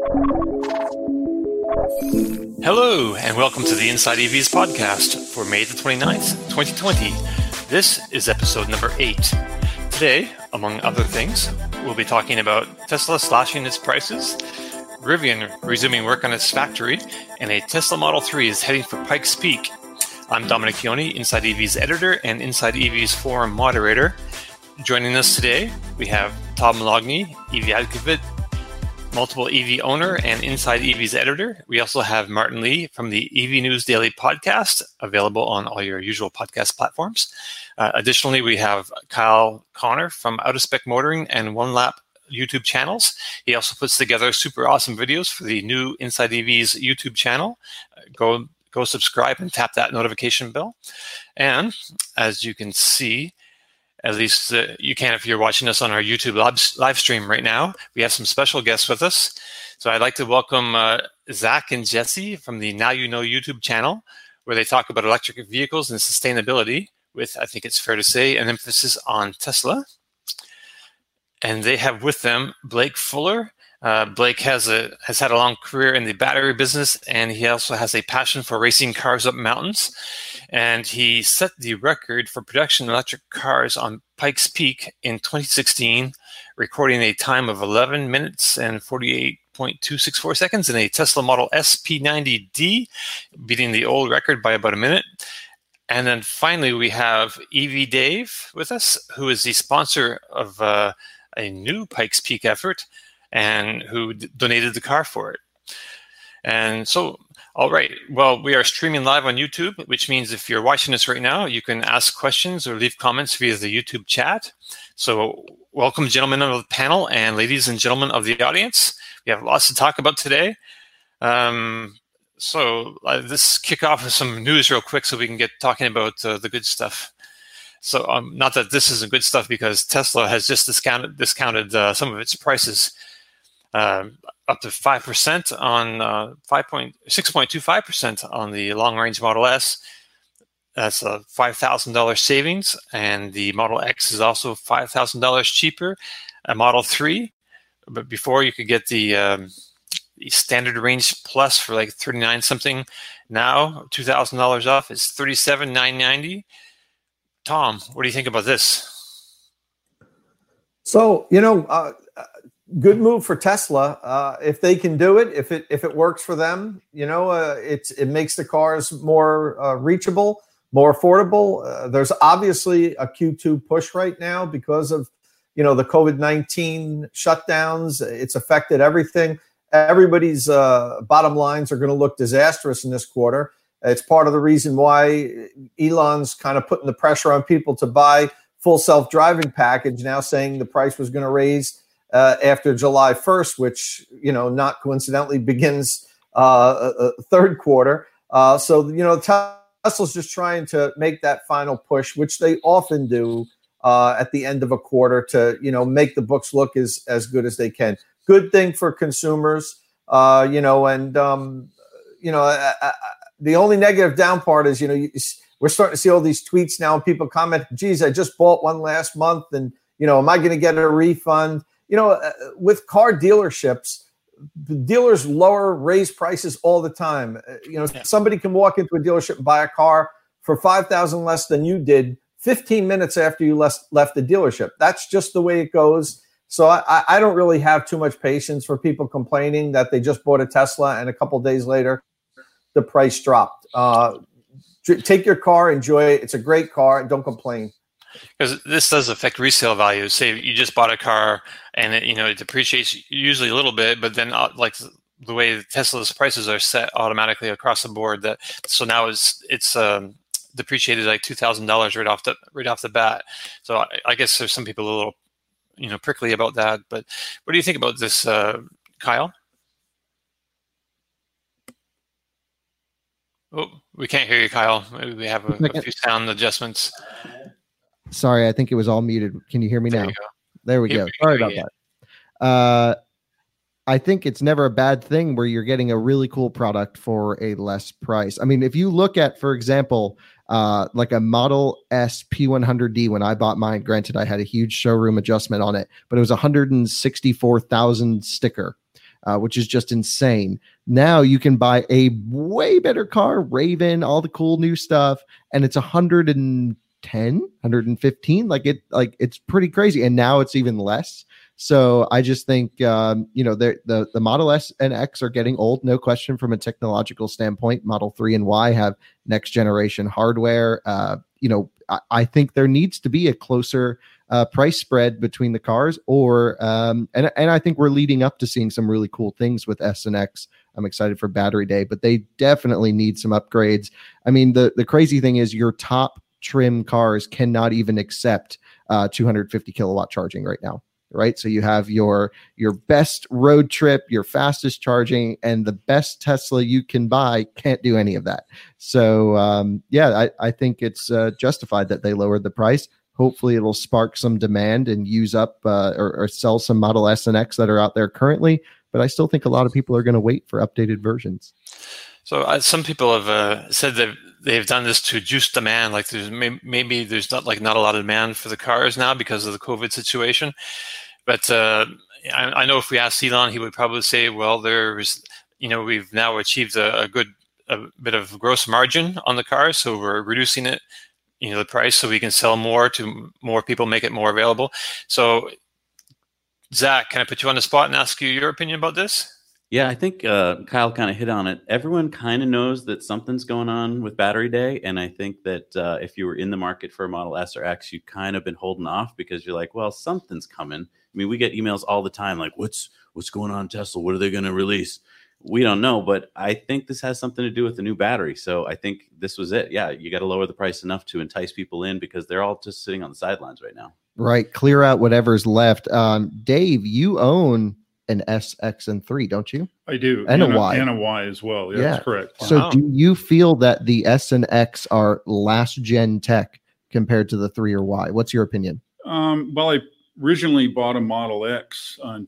Hello, and welcome to the Inside EVs podcast for May the 29th, 2020. This is episode number 8. Today, among other things, we'll be talking about Tesla slashing its prices, Rivian resuming work on its factory, and a Tesla Model 3 is heading for Pikes Peak. I'm Dominic Chioni, Inside EV's editor and Inside EV's forum moderator. Joining us today, we have Tom Moloughney, EV advocate, multiple EV owner, and Inside EV's editor. We also have Martin Lee from the EV News Daily podcast, available on all your usual podcast platforms. Additionally, we have Kyle Connor from Out of Spec Motoring and One Lap YouTube channels. He also puts together super awesome videos for the new Inside EV's YouTube channel. Go subscribe and tap that notification bell. And as you can see, at least you can if you're watching us on our YouTube live stream right now, we have some special guests with us. So I'd like to welcome Zach and Jesse from the Now You Know YouTube channel, where they talk about electric vehicles and sustainability with, I think it's fair to say, an emphasis on Tesla. And they have with them Blake Fuller. Blake has had a long career in the battery business, and he also has a passion for racing cars up mountains. And he set the record for production electric cars on Pikes Peak in 2016, recording a time of 11 minutes and 48.264 seconds in a Tesla Model S P90D, beating the old record by about a minute. And then finally, we have EV Dave with us, who is the sponsor of a new Pikes Peak effort, and who donated the car for it. And so, all right, well, we are streaming live on YouTube, which means if you're watching us right now, you can ask questions or leave comments via the YouTube chat. So welcome, gentlemen of the panel and ladies and gentlemen of the audience. We have lots to talk about today. So let's kick off with some news real quick so we can get talking about the good stuff. So not that this isn't good stuff, because Tesla has just discounted some of its prices up to 5% on 6.25% on the long-range Model S. That's a $5,000 savings, and the Model X is also $5,000 cheaper. A Model 3, but before you could get the standard range plus for like $39 something. Now $2,000 off is $37,990. Tom, what do you think about this? So, good move for Tesla. If they can do it, if it works for them, it makes the cars more reachable, more affordable. There's obviously a Q2 push right now because of the COVID-19 shutdowns. It's affected everything. Everybody's bottom lines are going to look disastrous in this quarter. It's part of the reason why Elon's kind of putting the pressure on people to buy full self-driving package, now saying the price was going to raise after July 1st, which, not coincidentally begins third quarter. So Tesla's just trying to make that final push, which they often do at the end of a quarter to, make the books look as good as they can. Good thing for consumers, the only negative down part is, we're starting to see all these tweets now and people comment, geez, I just bought one last month and, am I going to get a refund? With car dealerships, the dealers raise prices all the time. Somebody can walk into a dealership and buy a car for $5,000 less than you did 15 minutes after you left the dealership. That's just the way it goes. So I don't really have too much patience for people complaining that they just bought a Tesla and a couple days later the price dropped. Take your car, enjoy it. It's a great car. Don't complain. Because this does affect resale value. Say you just bought a car and it depreciates usually a little bit, but then like the way Tesla's prices are set automatically across the board, so now it's depreciated like $2,000 right off the bat. So I guess there's some people a little prickly about that. But what do you think about this, Kyle? Oh, we can't hear you, Kyle. Maybe we have a few sound adjustments. Sorry, I think it was all muted. Can you hear me now? There we go. Sorry about that. I think it's never a bad thing where you're getting a really cool product for a less price. I mean, if you look at, for example, like a Model S P100D, when I bought mine, granted I had a huge showroom adjustment on it, but it was 164,000 sticker. which is just insane. Now you can buy a way better car, Raven, all the cool new stuff, and it's 110, 115. It's pretty crazy. And now it's even less. So I just think, the Model S and X are getting old, no question, from a technological standpoint. Model 3 and Y have next generation hardware. I think there needs to be a closer price spread between the cars, and I think we're leading up to seeing some really cool things with S and X. I'm excited for Battery Day, but they definitely need some upgrades. I mean, the crazy thing is your top trim cars cannot even accept 250 kilowatt charging right now. Right. So you have your best road trip, your fastest charging, and the best Tesla you can buy can't do any of that. So, I think it's justified that they lowered the price. Hopefully it'll spark some demand and use up or sell some Model S and X that are out there currently. But I still think a lot of people are going to wait for updated versions. So some people have said that they've done this to juice demand. Like there's not a lot of demand for the cars now because of the COVID situation. But I know if we asked Elon, he would probably say, well, we've now achieved a bit of gross margin on the cars, so we're reducing it, the price, so we can sell more to more people, make it more available. So, Zach, can I put you on the spot and ask you your opinion about this? Yeah, I think Kyle kind of hit on it. Everyone kind of knows that something's going on with Battery Day. And I think that if you were in the market for a Model S or X, you've kind of been holding off because you're like, well, something's coming. I mean, we get emails all the time like, what's going on, Tesla? What are they going to release? We don't know, but I think this has something to do with the new battery. So I think this was it. Yeah, you got to lower the price enough to entice people in because they're all just sitting on the sidelines right now. Right. Clear out whatever's left. Dave, you own an S, X, and 3, don't you? I do. And a Y. And a Y as well. Yeah, that's correct. So do you feel that the S and X are last gen tech compared to the 3 or Y? What's your opinion? Well, I originally bought a Model X in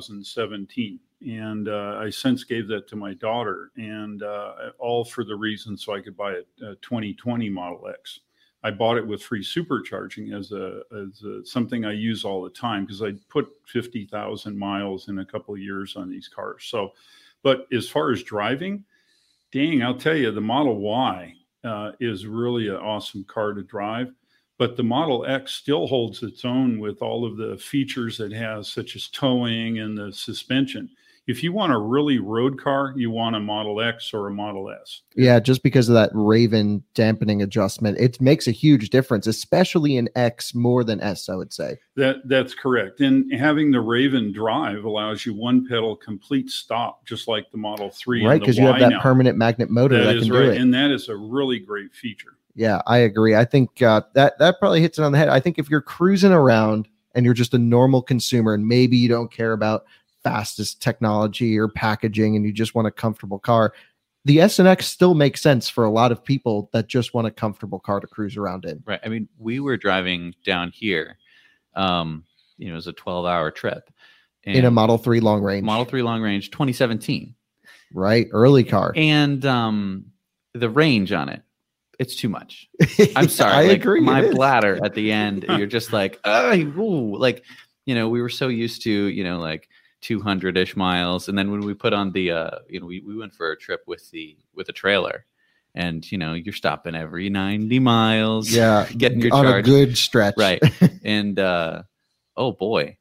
2017. And I since gave that to my daughter, and all for the reason so I could buy a 2020 Model X. I bought it with free supercharging as something I use all the time because I put 50,000 miles in a couple of years on these cars. So, but as far as driving, dang, I'll tell you, the Model Y is really an awesome car to drive. But the Model X still holds its own with all of the features it has, such as towing and the suspension. If you want a really road car, you want a Model X or a Model S. Yeah, just because of that Raven dampening adjustment, it makes a huge difference, especially in X more than S, I would say. That's correct. And having the Raven drive allows you one pedal complete stop, just like the Model 3. Right, because you have that permanent magnet motor that can do it. And that is a really great feature. Yeah, I agree. I think that probably hits it on the head. I think if you're cruising around and you're just a normal consumer and maybe you don't care about fastest technology or packaging and you just want a comfortable car, the S and X still makes sense for a lot of people that just want a comfortable car to cruise around in. Right. I mean, we were driving down here. It was a 12-hour trip. In a Model 3 long range. Model 3 long range, 2017. Right. Early car. And the range on it, it's too much. I'm sorry. I agree. My bladder at the end, you're just like, we were so used to, 200-ish miles. And then when we put on the, we went for a trip with a trailer and, you're stopping every 90 miles. Yeah. Getting your on charge. A good stretch. Right. And, oh boy,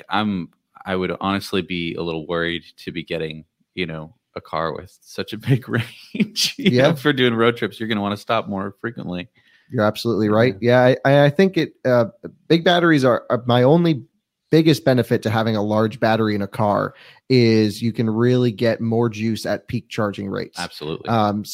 I would honestly be a little worried to be getting, a car with such a big range. For doing road trips, you're going to want to stop more frequently. You're absolutely right. Yeah. I think big batteries are my only biggest benefit to having a large battery in a car is you can really get more juice at peak charging rates. Absolutely.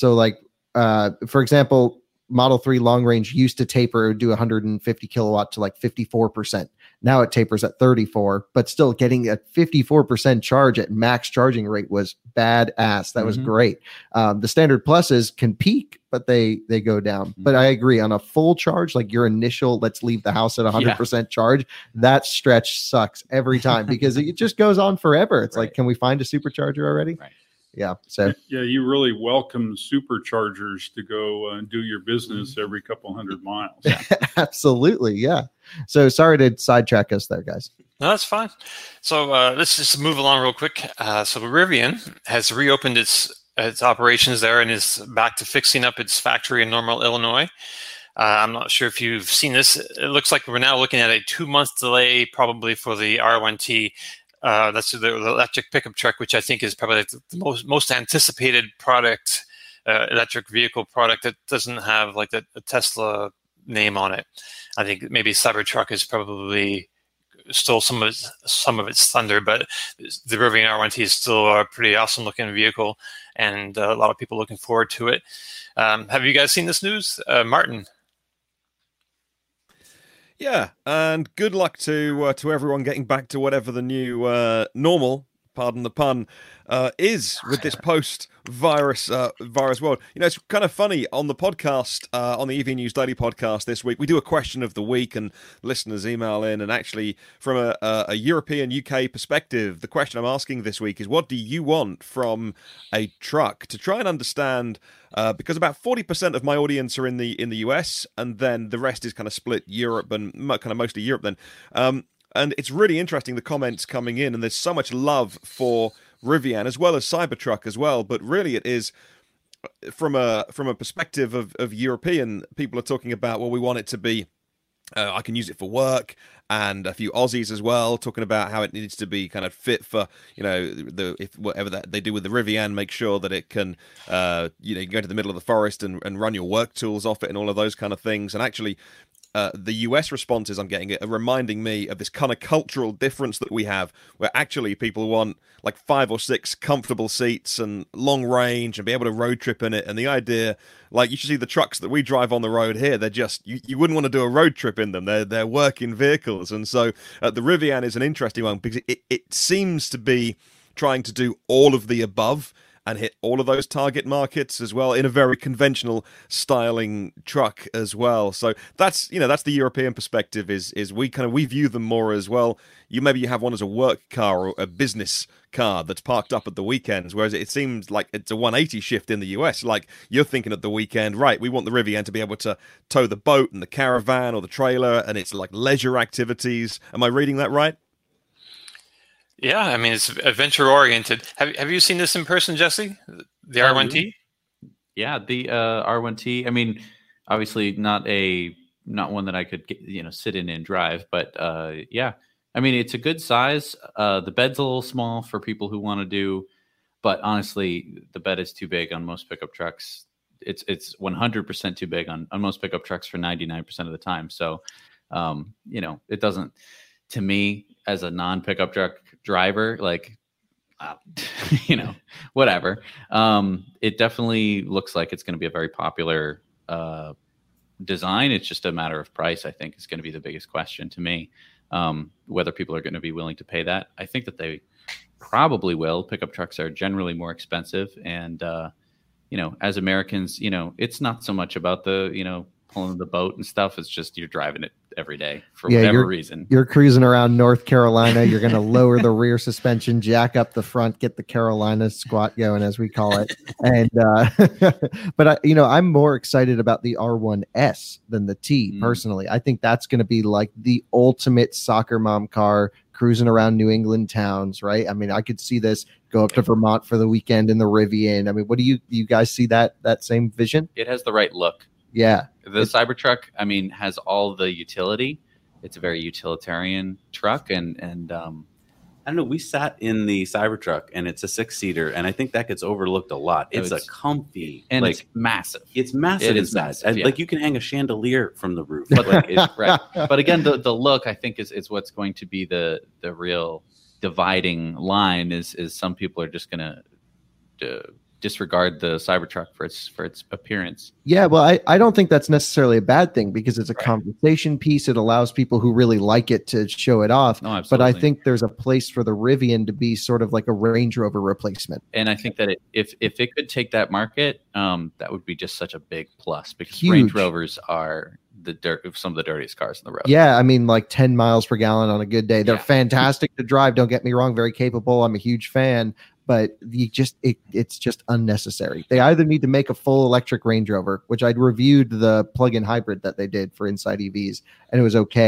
For example, Model 3 long range used to taper, do 150 kilowatt to like 54%. Now it tapers at 34, but still getting a 54% charge at max charging rate was badass. That was great. The standard pluses can peak, but they go down. But I agree, on a full charge, like your initial, let's leave the house at 100% charge, that stretch sucks every time because it just goes on forever. It's like, can we find a supercharger already? Right. Yeah. So you really welcome superchargers to go and do your business every couple hundred miles. Absolutely. Yeah. So sorry to sidetrack us there, guys. No, that's fine. So let's just move along real quick. So Rivian has reopened its operations there and is back to fixing up its factory in Normal, Illinois. I'm not sure if you've seen this. It looks like we're now looking at a 2-month delay probably for the R1T. That's the electric pickup truck, which I think is probably the most anticipated product, electric vehicle product that doesn't have like a Tesla name on it. I think maybe Cybertruck is probably stole some of its thunder, but the Rivian R1T is still a pretty awesome looking vehicle, and a lot of people looking forward to it. Have you guys seen this news, Martin? Yeah, and good luck to everyone getting back to whatever the new normal, pardon the pun, is with this post-virus world. You know, it's kind of funny on the podcast, on the EV News Daily podcast this week. We do a question of the week, and listeners email in. And actually, from a European UK perspective, the question I'm asking this week is, what do you want from a truck? To try and understand. Because about 40% of my audience are in the US, and then the rest is kind of split Europe and kind of mostly Europe then. And it's really interesting, the comments coming in, and there's so much love for Rivian as well as Cybertruck as well. But really it is from a perspective of European people are talking about, well, we want it to be, I can use it for work, and a few Aussies as well talking about how it needs to be kind of fit for, you know, if whatever that they do with the Rivian, make sure that it can, you know, you can go to the middle of the forest and run your work tools off it and all of those kind of things. And actually, the US responses I'm getting are reminding me of this kind of cultural difference that we have, where actually people want like 5 or 6 comfortable seats and long range and be able to road trip in it. And the idea, like, you should see the trucks that we drive on the road here, they're just, you wouldn't want to do a road trip in them. They're working vehicles. And so the Rivian is an interesting one because it seems to be trying to do all of the above and hit all of those target markets as well in a very conventional styling truck as well. So that's, you know, that's the European perspective is we view them more as, well, you have one as a work car or a business car that's parked up at the weekends, whereas it seems like it's a 180 shift in the US. Like, you're thinking at the weekend, right, we want the Rivian to be able to tow the boat and the caravan or the trailer, and it's like leisure activities. Am I reading that right? Yeah, I mean, it's adventure oriented. Have you seen this in person, Jesse? The R1T? Yeah, the R1T. I mean, obviously not one that I could sit in and drive, but yeah. I mean, it's a good size. The bed's a little small for people who want to do, but honestly, the bed is too big on most pickup trucks. It's 100% too big on most pickup trucks for 99% of the time. So, it doesn't, to me, as a non-pickup truck driver, like, whatever. It definitely looks like it's going to be a very popular design. It's just a matter of price, I think, is going to be the biggest question to me. Whether people are going to be willing to pay that. I think that they probably will. Pickup trucks are generally more expensive. And, as Americans, it's not so much about the, pulling the boat and stuff. It's just you're driving it every day for whatever reason. You're cruising around North Carolina. You're going to lower the rear suspension, jack up the front, get the Carolina squat going, as we call it. And but I'm more excited about the R1S than the T personally. I think that's going to be like the ultimate soccer mom car cruising around New England towns, right? I mean, I could see this go up to Vermont for the weekend in the Rivian. I mean, what do you guys see that same vision? It has the right look. Yeah. The Cybertruck, I mean, has all the utility. It's a very utilitarian truck. And I don't know, we sat in the Cybertruck, and it's a 6-seater, and I think that gets overlooked a lot. It's a comfy. And it's massive. It's massive inside. Massive, yeah. Like, you can hang a chandelier from the roof. But right. But again, the look, I think, is what's going to be the real dividing line is some people are just going to disregard the Cybertruck for its appearance. Yeah, well, I don't think that's necessarily a bad thing, because it's a conversation piece. It allows people who really like it to show it off. No, absolutely. But I think there's a place for the Rivian to be sort of like a Range Rover replacement. And I think that if it could take that market, that would be just such a big plus, because Huge. Range Rovers are some of the dirtiest cars on the road. Yeah, I mean, like 10 miles per gallon on a good day. They're fantastic to drive. Don't get me wrong, very capable. I'm a huge fan. But it's just unnecessary. They either need to make a full electric Range Rover, which I'd reviewed the plug-in hybrid that they did for Inside EVs, and it was okay.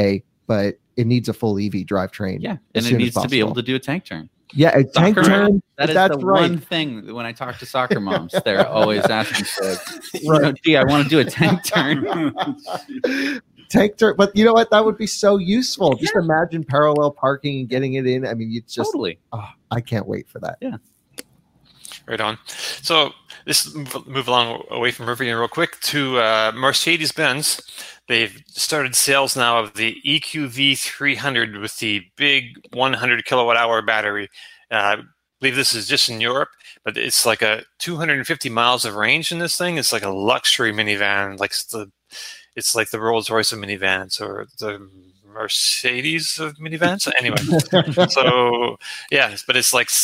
but it needs a full EV drivetrain. Yeah, and it needs to be able to do a tank turn. Yeah, a tank turn. That is the one thing when I talk to soccer moms, they're always asking for. Gee, I want to do a tank turn. Tank turn, but you know what? That would be so useful. Just imagine parallel parking and getting it in. I mean, it's just totally. Oh, I can't wait for that. Yeah. Right on. So this move along away from Rivian real quick to Mercedes-Benz. They've started sales now of the EQV 300 with the big 100 kilowatt hour battery. I believe this is just in Europe, but it's like a 250 miles of range in this thing. It's like a luxury minivan, it's like the Rolls-Royce of minivans, or the Mercedes of minivans. Anyway, so yeah, but it's like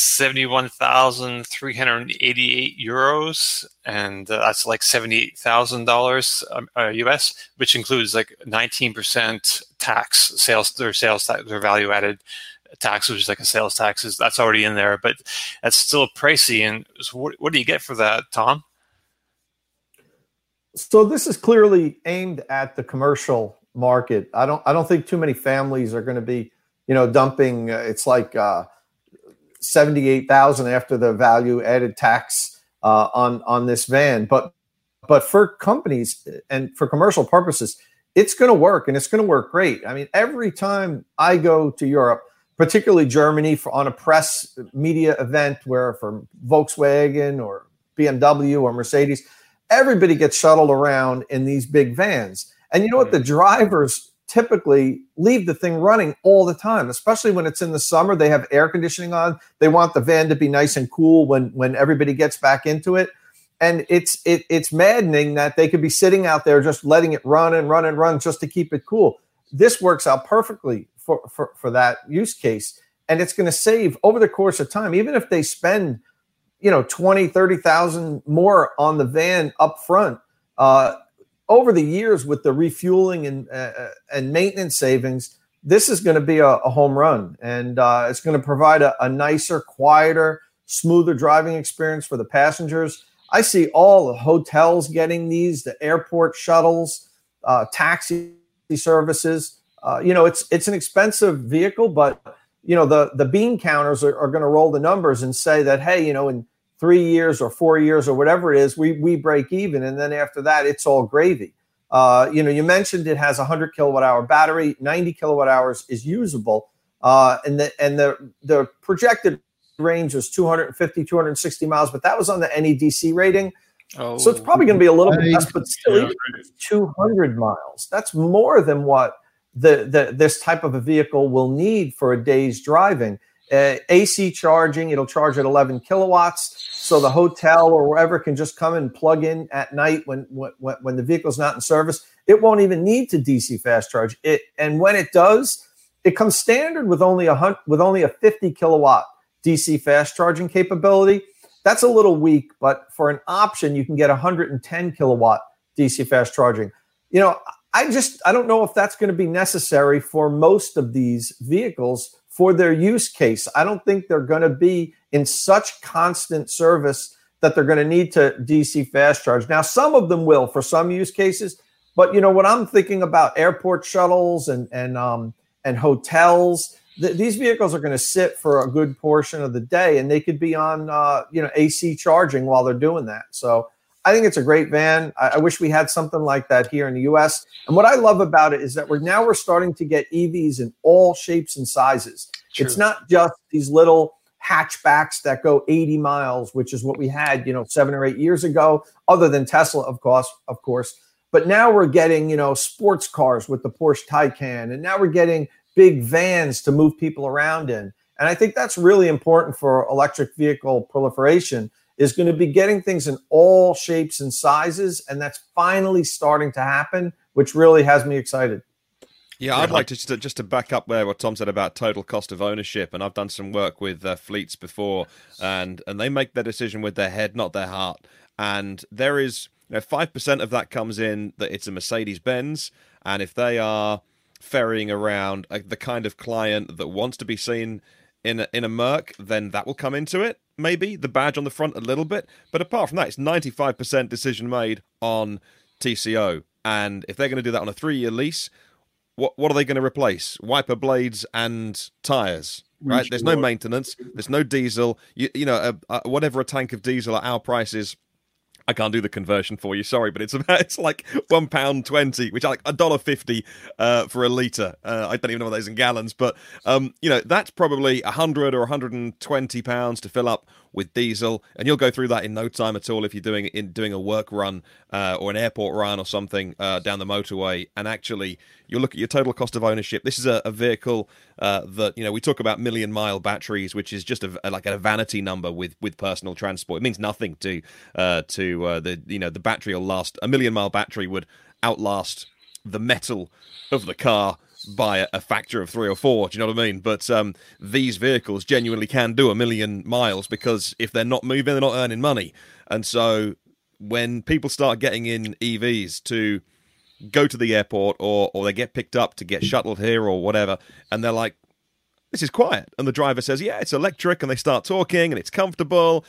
71,388 euros, and that's like $78,000 US, which includes like 19% tax, sales tax, their value added tax, which is like a sales tax. That's already in there, but that's still pricey. And so what do you get for that, Tom? So this is clearly aimed at the commercial market. I don't think too many families are going to be, dumping. It's like 78,000 after the value added tax on this van. But for companies and for commercial purposes, it's going to work, and it's going to work great. I mean, every time I go to Europe, particularly Germany, on a press media event where for Volkswagen or BMW or Mercedes, everybody gets shuttled around in these big vans. And you know what? The drivers typically leave the thing running all the time, especially when it's in the summer. They have air conditioning on. They want the van to be nice and cool when everybody gets back into it. And it's maddening that they could be sitting out there just letting it run and run and run just to keep it cool. This works out perfectly for that use case. And it's going to save over the course of time, even if they spend 20, 30,000 more on the van up front, over the years with the refueling and maintenance savings, this is going to be a home run. And it's going to provide a nicer, quieter, smoother driving experience for the passengers. I see all the hotels getting these, the airport shuttles, taxi services. It's an expensive vehicle, but the bean counters are going to roll the numbers and say that, hey, in 3 years or 4 years or whatever it is, we break even. And then after that, it's all gravy. You mentioned it has a 100 kilowatt hour battery, 90 kilowatt hours is usable. And the projected range was 250, 260 miles, but that was on the NEDC rating. Oh, so it's probably going to be a little bit less, but still 200 miles. That's more than what this type of a vehicle will need for a day's driving. AC charging, it'll charge at 11 kilowatts. So the hotel or wherever can just come and plug in at night when the vehicle's not in service. It won't even need to DC fast charge it. And when it does, it comes standard with only a 50 kilowatt DC fast charging capability. That's a little weak, but for an option, you can get 110 kilowatt DC fast charging. I don't know if that's going to be necessary for most of these vehicles for their use case. I don't think they're going to be in such constant service that they're going to need to DC fast charge. Now, some of them will for some use cases, but what I'm thinking about airport shuttles and hotels, these vehicles are going to sit for a good portion of the day, and they could be on AC charging while they're doing that. So I think it's a great van. I wish we had something like that here in the U.S. And what I love about it is that we're starting to get EVs in all shapes and sizes. True. It's not just these little hatchbacks that go 80 miles, which is what we had, 7 or 8 years ago, other than Tesla, of course. But now we're getting, sports cars with the Porsche Taycan, and now we're getting big vans to move people around in. And I think that's really important for electric vehicle proliferation, is going to be getting things in all shapes and sizes. And that's finally starting to happen, which really has me excited. Yeah, I'd like to just to back up there what Tom said about total cost of ownership. And I've done some work with fleets before, and they make their decision with their head, not their heart. And there is 5% of that comes in that it's a Mercedes-Benz. And if they are ferrying around the kind of client that wants to be seen in a Merc, then that will come into it. Maybe the badge on the front a little bit. But apart from that, it's 95% decision made on TCO. And if they're going to do that on a 3-year lease, what are they going to replace? Wiper blades and tires, right? There's no maintenance. There's no diesel. Whatever a tank of diesel at our prices. I can't do the conversion for you, sorry, but it's like £1.20, which is like $1.50 for a litre. I don't even know what that is in gallons, but that's probably £100 or £120 to fill up with diesel, and you'll go through that in no time at all if you're doing a work run or an airport run or something down the motorway. And actually, you'll look at your total cost of ownership. This is a vehicle that we talk about million-mile batteries, which is just like a vanity number with personal transport. It means nothing to the battery will last. A million-mile battery would outlast the metal of the car by a factor of 3 or 4. Do you know what I mean? But these vehicles genuinely can do 1 million miles, because if they're not moving, they're not earning money. And so when people start getting in EVs to go to the airport, or they get picked up to get shuttled here or whatever, and they're like, this is quiet, and the driver says, yeah, it's electric, and they start talking and it's comfortable,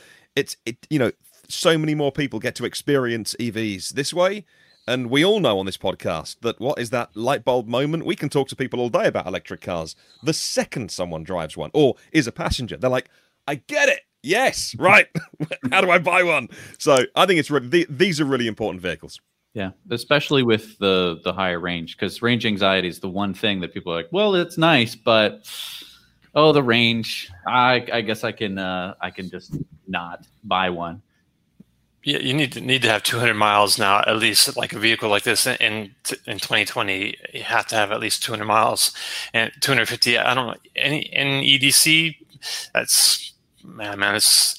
so many more people get to experience EVs this way. And we all know on this podcast that what is that light bulb moment? We can talk to people all day about electric cars. The second someone drives one or is a passenger, they're like, I get it. Yes, right. How do I buy one? So I think these are really important vehicles. Yeah, especially with the higher range, because range anxiety is the one thing that people are like, well, it's nice, but the range. I guess I can just not buy one. Yeah, you need to have 200 miles now, at least. Like a vehicle like this in 2020, you have to have at least 200 miles, and 250. I don't know in EDC. That's man. It's.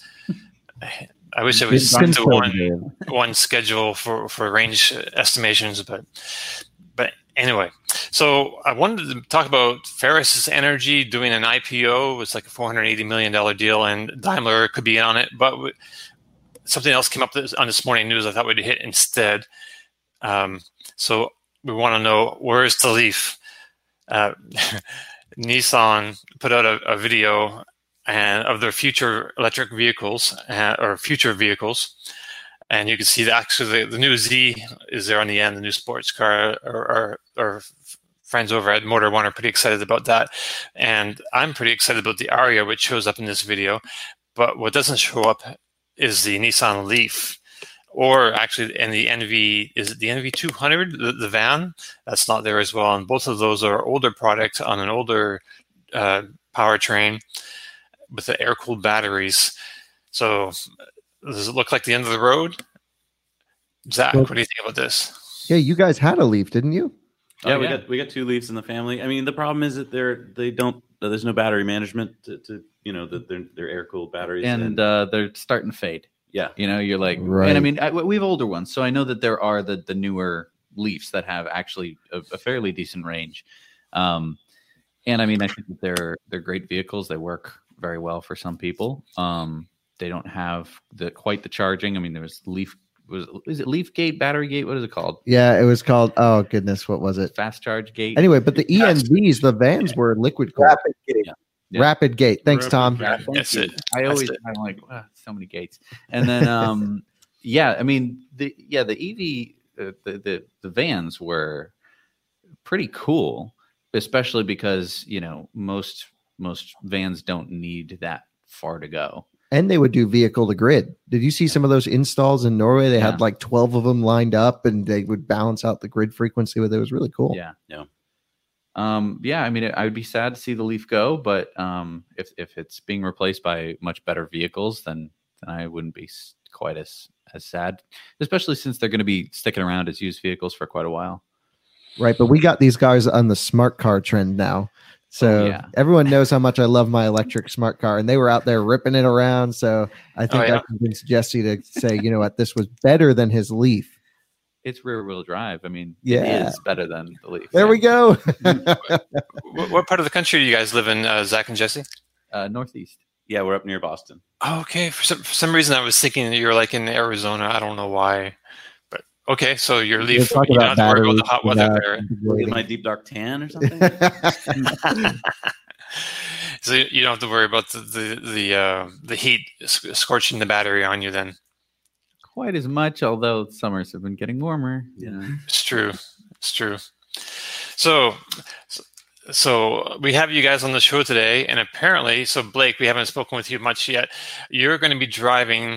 I wish it was to one schedule for range estimations, but anyway. So I wanted to talk about Ferris Energy doing an IPO. It's like a $480 million deal, and Daimler could be in on it, but something else came up on this morning news I thought we'd hit instead. So we want to know, where's the Leaf? Nissan put out a video of their future electric vehicles or future vehicles. And you can see that actually the new Z is there on the end, the new sports car. Our friends over at Motor One are pretty excited about that. And I'm pretty excited about the Aria, which shows up in this video. But what doesn't show up is the Nissan Leaf, or actually, and the NV, is it the NV200, the van? That's not there as well. And both of those are older products on an older powertrain with the air-cooled batteries. So does it look like the end of the road? Zach, what do you think about this? Yeah, you guys had a Leaf, didn't you? Yeah, we got 2 Leafs in the family. I mean, the problem is that there's no battery management to they're air-cooled batteries, and they're starting to fade. Yeah, you're like, right. And I mean, we have older ones, so I know that there are the newer Leafs that have actually a fairly decent range. And I mean, I think that they're great vehicles. They work very well for some people. They don't have quite the charging. I mean, there was Leaf. Is it Leaf Gate, Battery Gate? What is it called? Yeah, it was called. Oh goodness, what was it? Fast Charge Gate. Anyway, but the ENVs, the vans were liquid cooled. Rapid Gate. Yeah. Rapid Gate. Thanks, Tom. That's it. I'm like, wow, so many gates. And then, yeah, I mean, the EV, the vans were pretty cool, especially because most vans don't need that far to go. And they would do vehicle to grid. Did you see some of those installs in Norway? They had like 12 of them lined up, and they would balance out the grid frequency with it. It was really cool. Yeah. I mean, I would be sad to see the Leaf go, but if it's being replaced by much better vehicles, then I wouldn't be quite as sad, especially since they're going to be sticking around as used vehicles for quite a while. Right, but we got these guys on the smart car trend now. So everyone knows how much I love my electric smart car, and they were out there ripping it around. So I think I convinced Jesse to say, you know what, this was better than his Leaf. It's rear wheel drive. I mean, it is better than the Leaf. There we go. What part of the country do you guys live in, Zach and Jesse? Northeast. Yeah, we're up near Boston. Oh, okay. For some reason, I was thinking that you were like in Arizona. I don't know why. But okay, so your Leaf, you don't have to worry about the hot weather there. Get my deep dark tan or something? So you don't have to worry about the heat scorching the battery on you then. Quite as much, although summers have been getting warmer. Yeah, it's true. So we have you guys on the show today, and apparently, so Blake, we haven't spoken with you much yet. You're going to be driving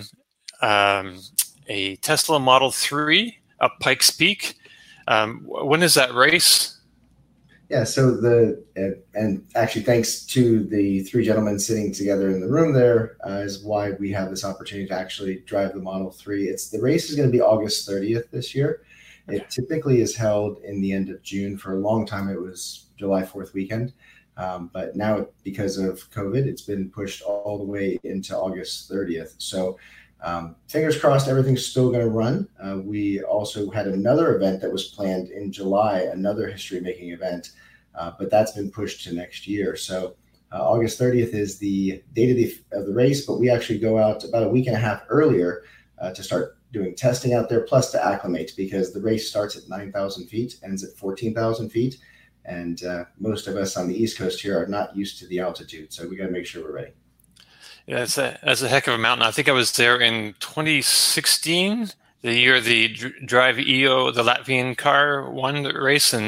a Tesla Model 3 up Pikes Peak. When is that race? Yeah, so and actually thanks to the three gentlemen sitting together in the room there is why we have this opportunity to actually drive the Model 3. The race is going to be August 30th this year. It typically is held in the end of June. For a long time, it was July 4th weekend. But now, because of COVID, it's been pushed all the way into August 30th. So fingers crossed, everything's still going to run. We also had another event that was planned in July, another history-making event, but that's been pushed to next year. So August 30th is the date of the race, but we actually go out about a week and a half earlier to start doing testing out there, plus to acclimate, because the race starts at 9,000 feet, ends at 14,000 feet. And most of us on the East Coast here are not used to the altitude. So we got to make sure we're ready. Yeah, that's a heck of a mountain. I think I was there in 2016, the year the Drive EO, the Latvian car, won the race, and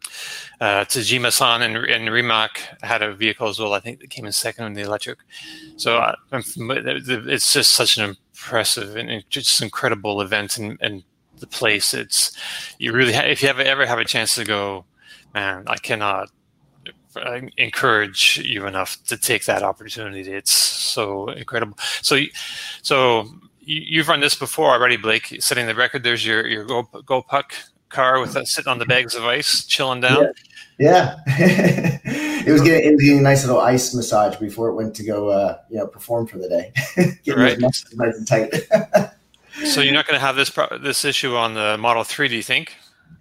Tajima-san and Rimac had a vehicle as well. I think they came in second in the electric. So it's just such an impressive and just incredible event, and the place. You really if you ever have a chance to go, man, I cannot encourage you enough to take that opportunity. It's so incredible. So you've run this before already, Blake. Setting the record. There's your Go Puck car with sitting on the bags of ice, chilling down. Yeah. It was getting a nice little ice massage before it went to go perform for the day. Right. Nice and tight. So you're not going to have this issue on the Model 3, do you think?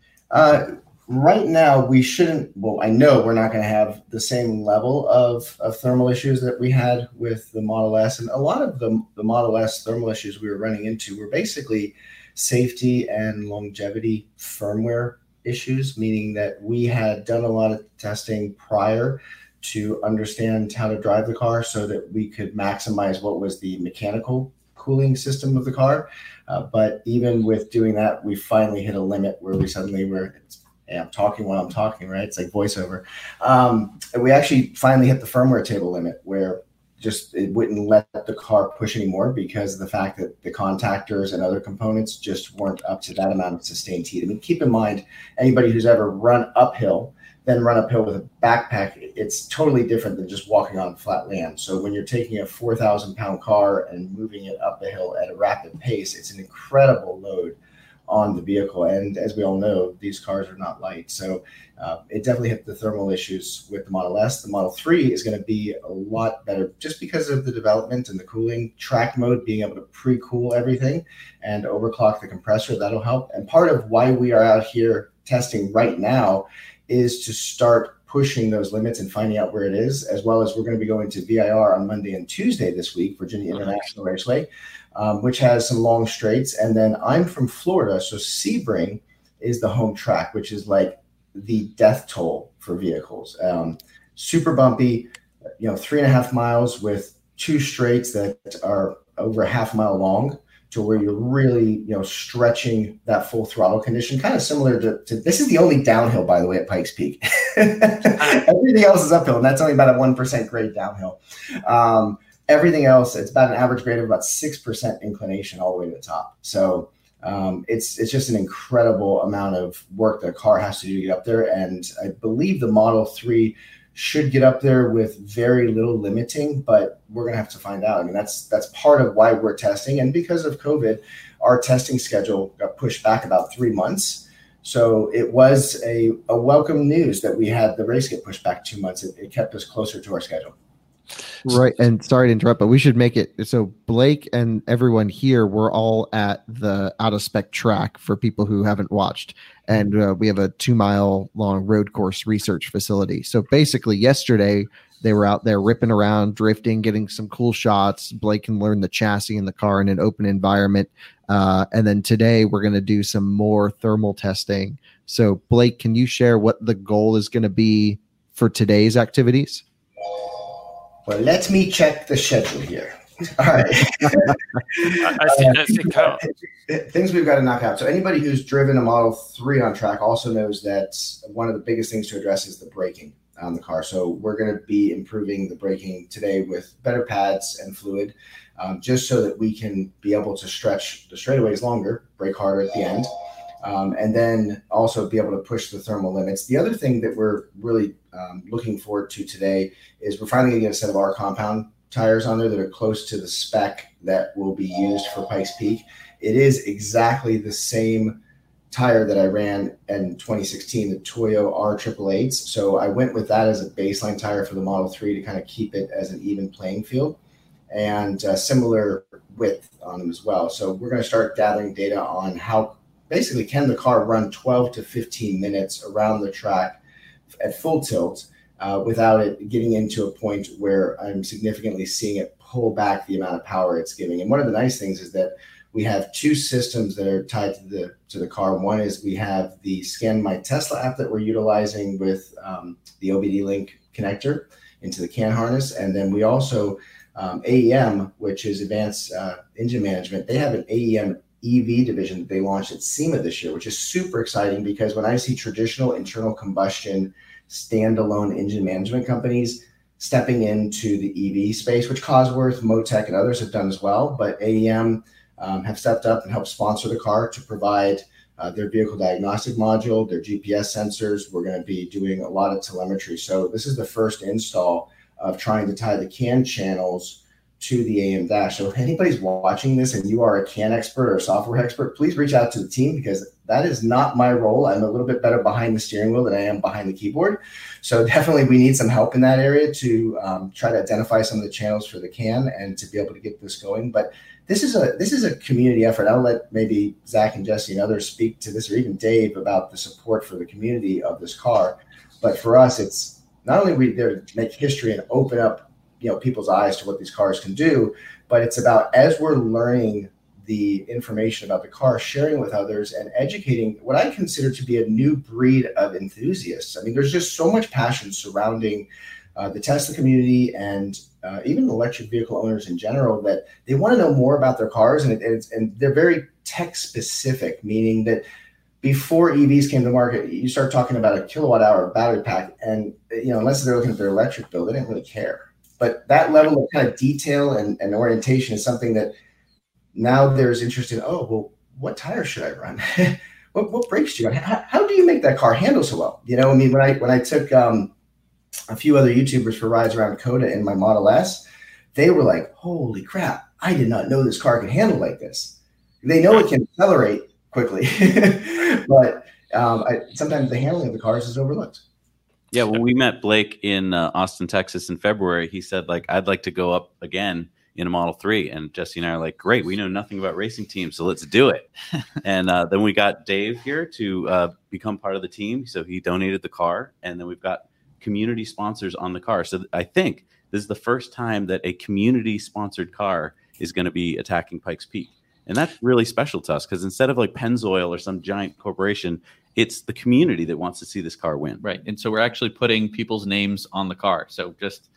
Right now, we shouldn't. Well, I know we're not going to have the same level of thermal issues that we had with the Model S. And a lot of the Model S thermal issues we were running into were basically safety and longevity firmware issues, meaning that we had done a lot of testing prior to understand how to drive the car so that we could maximize what was the mechanical cooling system of the car. But even with doing that, we finally hit a limit where we suddenly were. I'm talking while I'm talking, right? It's like voiceover. And we actually finally hit the firmware table limit where it wouldn't let the car push anymore because of the fact that the contactors and other components just weren't up to that amount of sustained heat. I mean, keep in mind, anybody who's ever run uphill with a backpack, it's totally different than just walking on flat land. So when you're taking a 4,000-pound car and moving it up a hill at a rapid pace, it's an incredible load on the vehicle. And as we all know, these cars are not light. So it definitely hit the thermal issues with the Model S. The Model 3 is going to be a lot better just because of the development and the cooling. Track mode, being able to pre-cool everything and overclock the compressor, that'll help. And part of why we are out here testing right now is to start pushing those limits and finding out where it is, as well as we're going to be going to VIR on Monday and Tuesday this week, Virginia International Raceway, which has some long straights. And then I'm from Florida, so Sebring is the home track, which is like the death toll for vehicles. Super bumpy, 3.5 miles with two straights that are over a half mile long, to where you're really, stretching that full throttle condition, kind of similar to this is the only downhill, by the way, at Pikes Peak. Everything else is uphill, and that's only about a 1% grade downhill. Everything else, it's about an average grade of about 6% inclination all the way to the top. So it's just an incredible amount of work that a car has to do to get up there. And I believe the Model 3 should get up there with very little limiting, but we're going to have to find out. I mean, that's part of why we're testing. And because of COVID, our testing schedule got pushed back about 3 months. So it was a welcome news that we had the race get pushed back 2 months. It kept us closer to our schedule. Right. And sorry to interrupt, but we should make it so Blake and everyone here, we're all at the out of spec track for people who haven't watched. And we have a 2-mile long road course research facility. So basically yesterday they were out there ripping around, drifting, getting some cool shots. Blake can learn the chassis in the car in an open environment. And then today we're going to do some more thermal testing. So Blake, can you share what the goal is going to be for today's activities? Well, let me check the schedule here. All right. I think Kyle. Things we've got to knock out. So anybody who's driven a Model 3 on track also knows that one of the biggest things to address is the braking on the car. So we're going to be improving the braking today with better pads and fluid, just so that we can be able to stretch the straightaways longer, brake harder at the end, and then also be able to push the thermal limits. The other thing that we're really looking forward to today is we're finally going to get a set of our compound tires on there that are close to the spec that will be used for Pikes Peak. It is exactly the same tire that I ran in 2016, the Toyo R888s. So I went with that as a baseline tire for the Model 3 to kind of keep it as an even playing field, and similar width on them as well. So we're going to start gathering data on how basically can the car run 12 to 15 minutes around the track at full tilt without it getting into a point where I'm significantly seeing it pull back the amount of power it's giving. And one of the nice things is that we have two systems that are tied to the car. One is we have the Scan My Tesla app that we're utilizing with the OBD Link connector into the CAN harness. And then we also, AEM, which is Advanced Engine Management, they have an AEM EV division that they launched at SEMA this year, which is super exciting because when I see traditional internal combustion standalone engine management companies stepping into the EV space, which Cosworth, Motec, and others have done as well, but AEM have stepped up and helped sponsor the car to provide their vehicle diagnostic module, their GPS sensors. We're going to be doing a lot of telemetry. So this is the first install of trying to tie the CAN channels to the AM dash. So if anybody's watching this and you are a CAN expert or a software expert, please reach out to the team because that is not my role. I'm a little bit better behind the steering wheel than I am behind the keyboard. So definitely we need some help in that area to try to identify some of the channels for the CAN and to be able to get this going. But this is a community effort. I'll let maybe Zach and Jesse and others speak to this, or even Dave, about the support for the community of this car. But for us, it's not only we there to make history and open up people's eyes to what these cars can do, but it's about, as we're learning the information about the car, sharing with others and educating what I consider to be a new breed of enthusiasts. I mean, there's just so much passion surrounding the Tesla community and even electric vehicle owners in general, that they want to know more about their cars, and they're very tech specific, meaning that before EVs came to market, you start talking about a kilowatt hour battery pack, and unless they're looking at their electric bill, they didn't really care. But that level of kind of detail and orientation is something that now there's interest in. Oh, well, what tires should I run? what brakes do you run? How do you make that car handle so well? I mean, when I took a few other YouTubers for rides around COTA in my Model S, they were like, holy crap, I did not know this car could handle like this. They know it can accelerate quickly, but sometimes the handling of the cars is overlooked. Yeah, when we met Blake in Austin, Texas in February, he said, I'd like to go up again in a Model 3. And Jesse and I are like, great, we know nothing about racing teams, so let's do it. And then we got Dave here to become part of the team. So he donated the car. And then we've got community sponsors on the car. So I think this is the first time that a community-sponsored car is going to be attacking Pikes Peak. And that's really special to us because instead of Pennzoil or some giant corporation, it's the community that wants to see this car win. Right. And so we're actually putting people's names on the car. So just,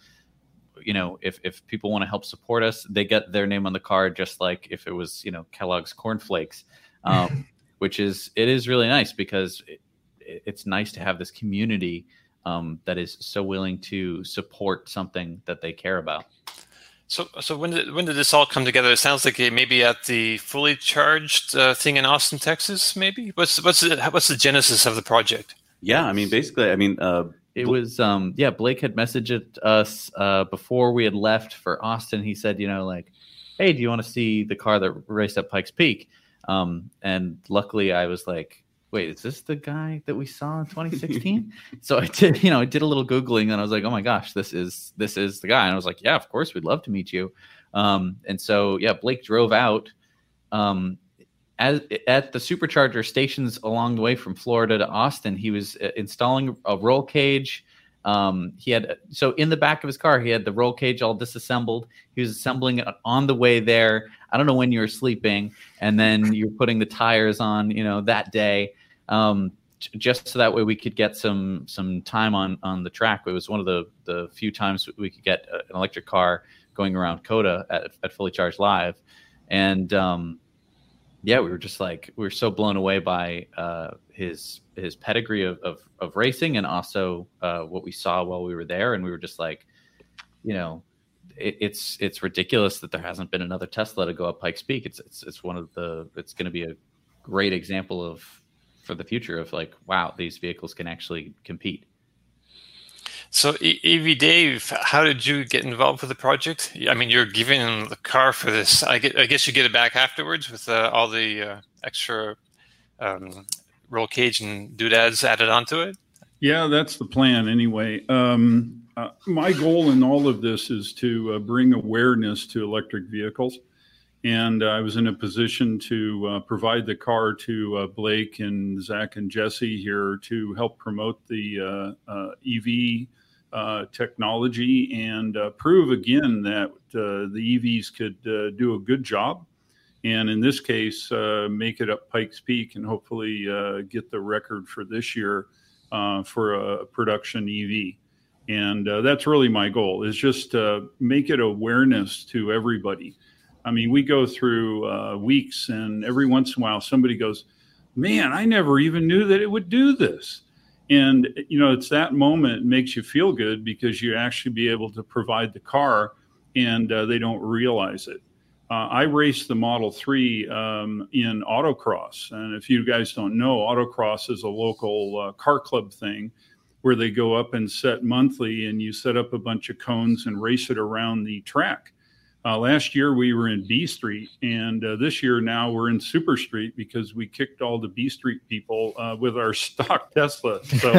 if people want to help support us, they get their name on the car, just like if it was, Kellogg's Corn Flakes, it is really nice because it's nice to have this community that is so willing to support something that they care about. So when did this all come together? It sounds like it maybe at the fully charged thing in Austin, Texas. Maybe what's the genesis of the project? Yeah, I mean, basically, it was Blake had messaged us before we had left for Austin. He said, hey, do you want to see the car that raced at Pikes Peak? And luckily, I was like, wait, is this the guy that we saw in 2016? So I did a little Googling and I was like, oh my gosh, this is the guy. And I was like, yeah, of course, we'd love to meet you. And so, Blake drove out at the supercharger stations along the way from Florida to Austin. He was installing a roll cage. In the back of his car, he had the roll cage all disassembled. He was assembling it on the way there. I don't know when you were sleeping. And then you're putting the tires on, that day. Just so that way we could get some time on the track. It was one of the few times we could get an electric car going around COTA at Fully Charged Live, and we were just like, we were so blown away by his pedigree of racing, and also what we saw while we were there, and we were just like, it's ridiculous that there hasn't been another Tesla to go up Pikes Peak. It's going to be a great example for the future of like, wow, these vehicles can actually compete. So, EV Dave, how did you get involved with the project? I mean, you're giving him the car for this. I guess you get it back afterwards with all the extra roll cage and doodads added onto it? Yeah, that's the plan anyway. My goal in all of this is to bring awareness to electric vehicles. And I was in a position to provide the car to Blake and Zach and Jesse here to help promote the EV technology and prove again that the EVs could do a good job. And in this case, make it up Pikes Peak and hopefully get the record for this year for a production EV. And that's really my goal, is just make it awareness to everybody. I mean, we go through weeks, and every once in a while somebody goes, man, I never even knew that it would do this. And, it's that moment makes you feel good because you actually be able to provide the car, and they don't realize it. I raced the Model 3 in autocross. And if you guys don't know, autocross is a local car club thing where they go up and set monthly, and you set up a bunch of cones and race it around the track. Last year we were in B Street, and this year now we're in Super Street because we kicked all the B Street people with our stock Tesla. So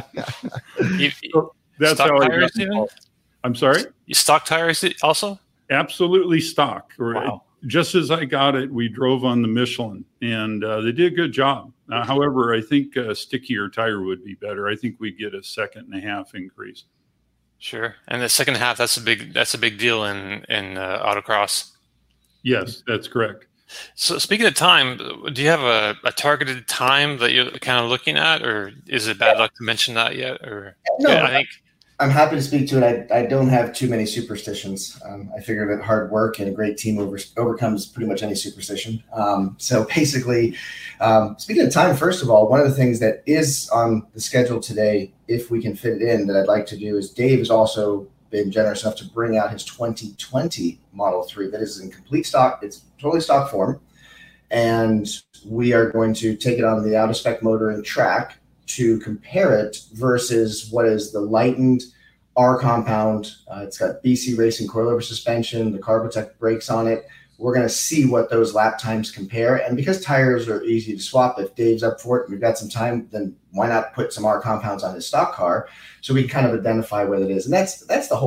that's how I got involved. I'm sorry? You stock tires also? Absolutely stock. Wow. Just as I got it, we drove on the Michelin, and they did a good job. However, I think a stickier tire would be better. I think we'd get a 1.5 second increase. Sure, and the second half, that's a big deal in autocross. Yes, that's correct. So speaking of time, do you have a targeted time that you're kind of looking at, or is it bad luck to mention that yet? Or no, I think I'm happy to speak to it. I don't have too many superstitions. I figure that hard work and a great team overcomes pretty much any superstition. So basically, speaking of time, first of all, one of the things that is on the schedule today, if we can fit it in, that I'd like to do is Dave has also been generous enough to bring out his 2020 Model 3 that is in complete stock. It's totally stock form. And we are going to take it on the out-of-spec motor and track to compare it versus what is the lightened R compound. It's got BC Racing coilover suspension, the Carbotech brakes on it. We're going to see what those lap times compare. And because tires are easy to swap, if Dave's up for it and we've got some time, then why not put some R compounds on his stock car so we can kind of identify what it is. And that's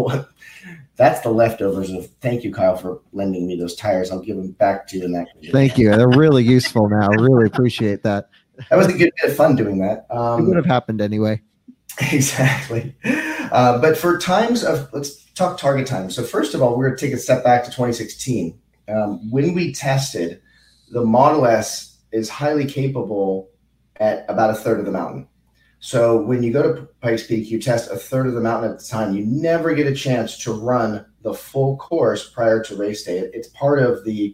the leftovers of, thank you, Kyle, for lending me those tires. I'll give them back to you in that. Thank you. They're really useful now. Really appreciate that. That was a good bit of fun doing that. It would have happened anyway. Exactly. But for times let's talk target time. So first of all, we're going to take a step back to 2016. When we tested, the Model S is highly capable at about a third of the mountain. So when you go to Pikes Peak, you test a third of the mountain at the time. You never get a chance to run the full course prior to race day. It's part of the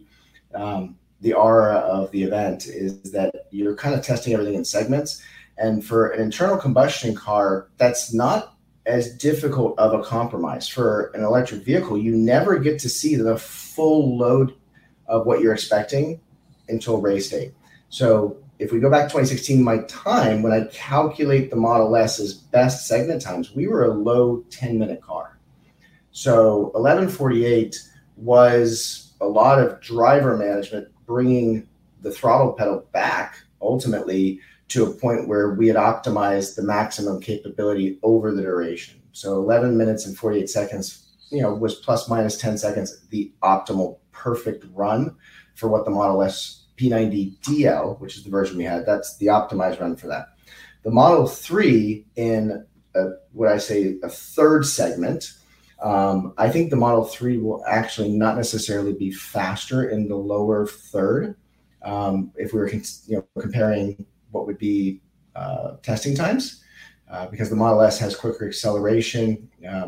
aura of the event is that you're kind of testing everything in segments. And for an internal combustion car, that's not as difficult of a compromise. For an electric vehicle, you never get to see the full load of what you're expecting until race day. So if we go back to 2016, my time, when I calculate the Model S's best segment times, we were a low 10-minute car. So 11:48 was a lot of driver management, bringing the throttle pedal back ultimately to a point where we had optimized the maximum capability over the duration. So 11 minutes and 48 seconds, was plus minus 10 seconds, the optimal perfect run for what the Model S P90 DL, which is the version we had, that's the optimized run for that. The Model 3 in what I say a third segment, I think the Model 3 will actually not necessarily be faster in the lower third. If we were comparing what would be testing times, because the Model S has quicker acceleration.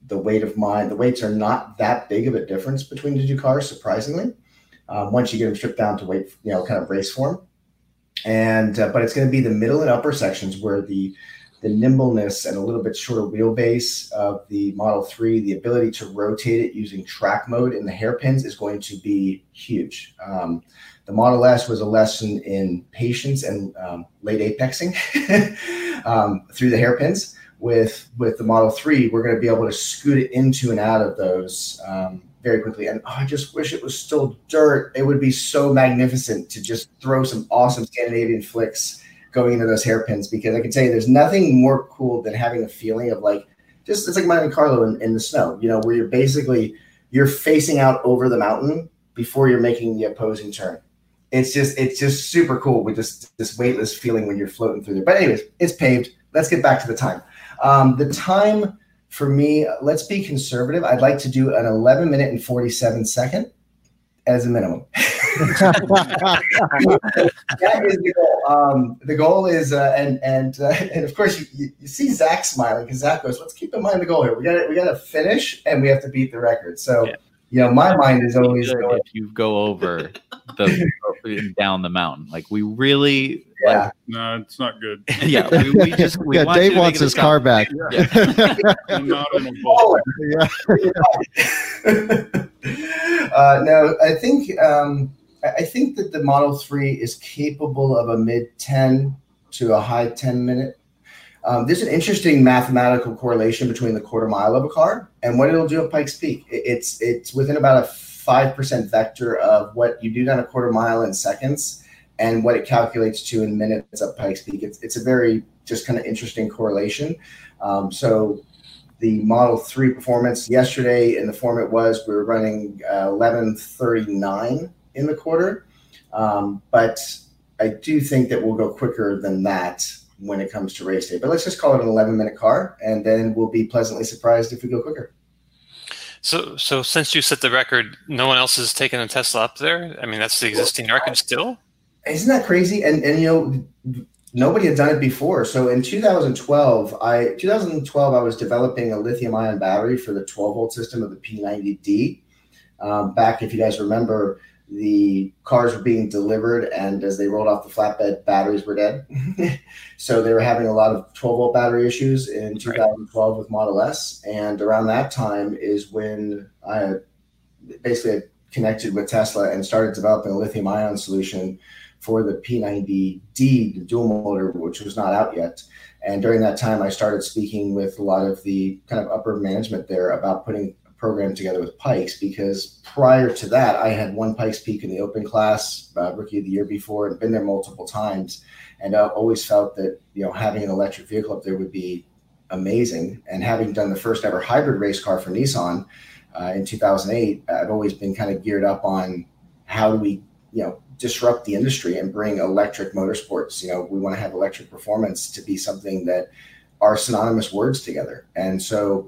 the weights are not that big of a difference between the two cars, surprisingly. Once you get them stripped down to weight, kind of race form. And but it's going to be the middle and upper sections where the nimbleness and a little bit shorter wheelbase of the Model 3, the ability to rotate it using track mode in the hairpins is going to be huge. The Model S was a lesson in patience and late apexing through the hairpins. With the Model 3, we're going to be able to scoot it into and out of those very quickly. And I just wish it was still dirt. It would be so magnificent to just throw some awesome Scandinavian flicks going into those hairpins, because I can tell you there's nothing more cool than having a feeling of it's like Monte Carlo in the snow, where you're facing out over the mountain before you're making the opposing turn. It's just super cool with this weightless feeling when you're floating through there. But anyways, it's paved. Let's get back to the time. The time for me, let's be conservative. I'd like to do an 11 minute and 47 second as a minimum. That is the goal. The goal is, and of course you see Zach smiling, because Zach goes, let's keep in mind the goal here. We got to finish and we have to beat the record. So, my mind is always going. If you go over down the mountain, we really. Yeah. No, it's not good. Yeah, we just want Dave wants his car back. Yeah. I'm not on a ball. No, I think that the Model 3 is capable of a mid 10 to a high 10 minute. There's an interesting mathematical correlation between the quarter mile of a car and what it'll do at Pikes Peak. It's within about a 5% vector of what you do down a quarter mile in seconds and what it calculates to in minutes at Pikes Peak. It's a very just kind of interesting correlation. So the Model 3 performance yesterday in the form it was, we were running 11:39 in the quarter. But I do think that we'll go quicker than that when it comes to race day. But let's just call it an 11-minute car, and then we'll be pleasantly surprised if we go quicker. So since you set the record, no one else has taken a Tesla up there? I mean, that's the existing record still? Isn't that crazy? And nobody had done it before. So in 2012, I was developing a lithium-ion battery for the 12-volt system of the P90D. Back, if you guys remember, the cars were being delivered, and as they rolled off the flatbed, batteries were dead. So they were having a lot of 12-volt battery issues in 2012 with Model S. And around that time is when I basically connected with Tesla and started developing a lithium-ion solution for the P90D, the dual motor, which was not out yet. And during that time, I started speaking with a lot of the kind of upper management there about putting a program together with Pikes, because prior to that, I had won Pikes Peak in the open class, rookie of the year before, and been there multiple times. And I always felt that, having an electric vehicle up there would be amazing. And having done the first ever hybrid race car for Nissan in 2008, I've always been kind of geared up on how do we, disrupt the industry and bring electric motorsports. We want to have electric performance to be something that are synonymous words together. And so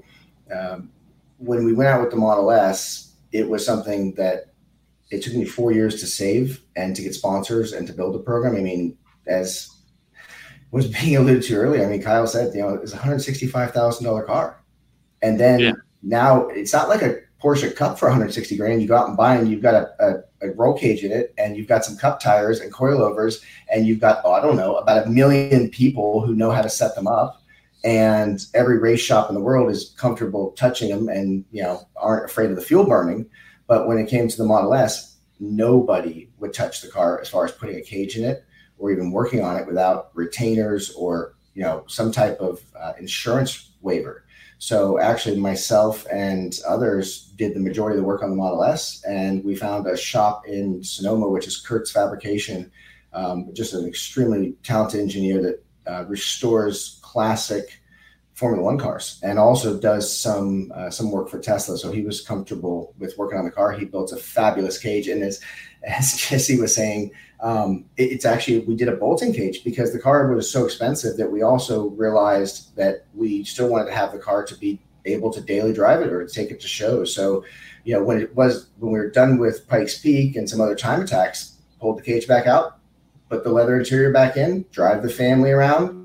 when we went out with the Model S, it was something that it took me 4 years to save and to get sponsors and to build a program. I mean, as was being alluded to earlier, Kyle said, it's a $165,000 car. And then now it's not like a Porsche Cup for $160,000. You go out and buy, and you've got a roll cage in it, and you've got some cup tires and coilovers, and you've got, about 1 million people who know how to set them up. And every race shop in the world is comfortable touching them and, aren't afraid of the fuel burning. But when it came to the Model S, nobody would touch the car as far as putting a cage in it or even working on it without retainers or, some type of insurance waiver. So actually myself and others did the majority of the work on the Model S, and we found a shop in Sonoma, which is Kurt's Fabrication, just an extremely talented engineer that restores classic Formula One cars and also does some work for Tesla. So he was comfortable with working on the car. He built a fabulous cage, and as Jesse was saying, it's actually, we did a bolting cage because the car was so expensive that we also realized that we still wanted to have the car to be able to daily drive it or to take it to shows. So, when we were done with Pikes Peak and some other time attacks, pulled the cage back out, put the leather interior back in, drive the family around,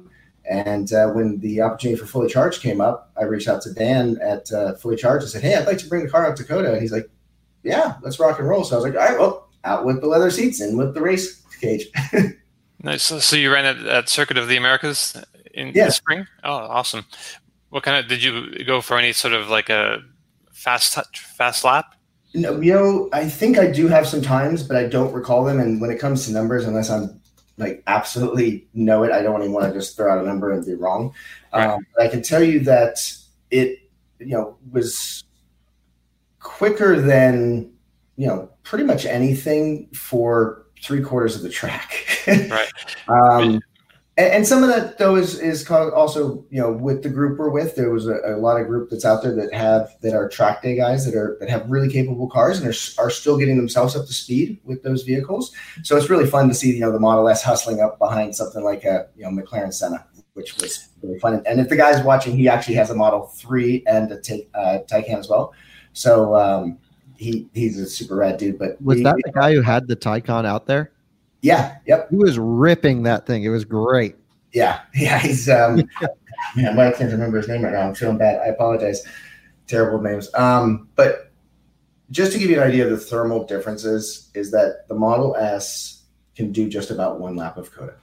And when the opportunity for Fully Charged came up, I reached out to Dan at Fully Charged and said, hey, I'd like to bring the car out to COTA. And he's like, yeah, let's rock and roll. So I was like, all right, well, out with the leather seats and with the race cage. Nice. So you ran at Circuit of the Americas in the spring? Oh, awesome. What kind of, did you go for any sort of like a fast lap? No, I think I do have some times, but I don't recall them. And when it comes to numbers, unless I'm like absolutely know it, I don't even want to just throw out a number and be wrong. Right. But I can tell you that it, was quicker than, pretty much anything for 3/4 of the track. Right. And some of that though is also, with the group we're with, there was a lot of group that's out there that are track day guys that have really capable cars and are still getting themselves up to speed with those vehicles. So it's really fun to see, the Model S hustling up behind something like a, McLaren Senna, which was really fun. And if the guy's watching, he actually has a Model 3 and a Taycan as well. So he's a super rad dude. But was that the guy who had the Taycan out there? Yeah. Yep. He was ripping that thing. It was great. Yeah. He's man, I can't remember his name right now. I'm feeling bad. I apologize. Terrible names. But just to give you an idea of the thermal differences, is that the Model S can do just about one lap of COTA.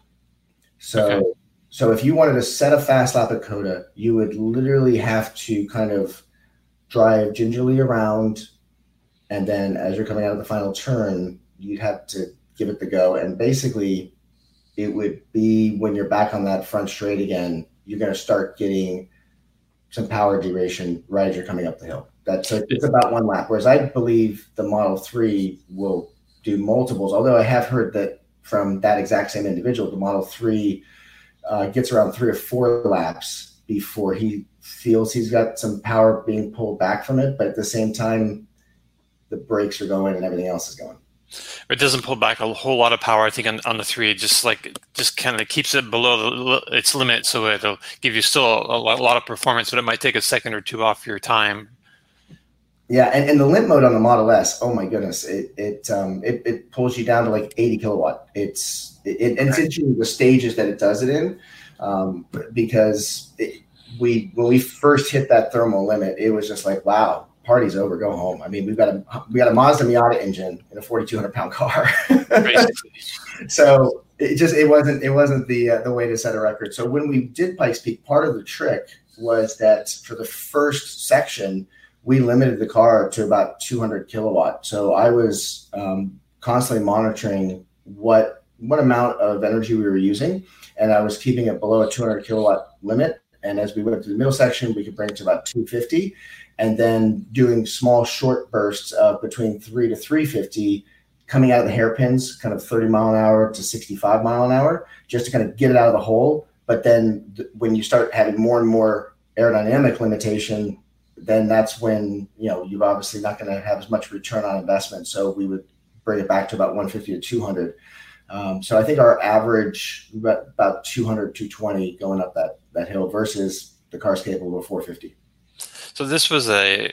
So if you wanted to set a fast lap at COTA, you would literally have to kind of drive gingerly around, and then as you're coming out of the final turn, you'd have to give it the go. And basically it would be when you're back on that front straight again, you're going to start getting some power duration right as you're coming up the hill. It's about one lap. Whereas I believe the Model 3 will do multiples. Although I have heard that from that exact same individual, the Model 3 gets around 3 or 4 laps before he feels he's got some power being pulled back from it. But at the same time, the brakes are going and everything else is going. It doesn't pull back a whole lot of power, I think, on the 3. It just kind of keeps it below its limit, so it'll give you still a lot of performance, but it might take a second or two off your time. Yeah, and the limp mode on the Model S, oh my goodness, it pulls you down to like 80 kilowatt. It's interesting the stages that it does it in, because when we first hit that thermal limit, it was just like, wow. Party's over, go home. I mean, we got a Mazda Miata engine in a 4,200 pound car. So it wasn't the way to set a record. So when we did Pikes Peak, part of the trick was that for the first section, we limited the car to about 200 kilowatt. So I was constantly monitoring what amount of energy we were using, and I was keeping it below a 200 kilowatt limit. And as we went to the middle section, we could bring it to about 250. And then doing small short bursts of between 3 to 350 coming out of the hairpins, kind of 30 mile an hour to 65 mile an hour, just to kind of get it out of the hole. But then when you start having more and more aerodynamic limitation, then that's when, you're obviously not going to have as much return on investment. So we would bring it back to about 150 to 200. So I think our average about 200, 220 going up that hill versus the car's capable of 450. So this was a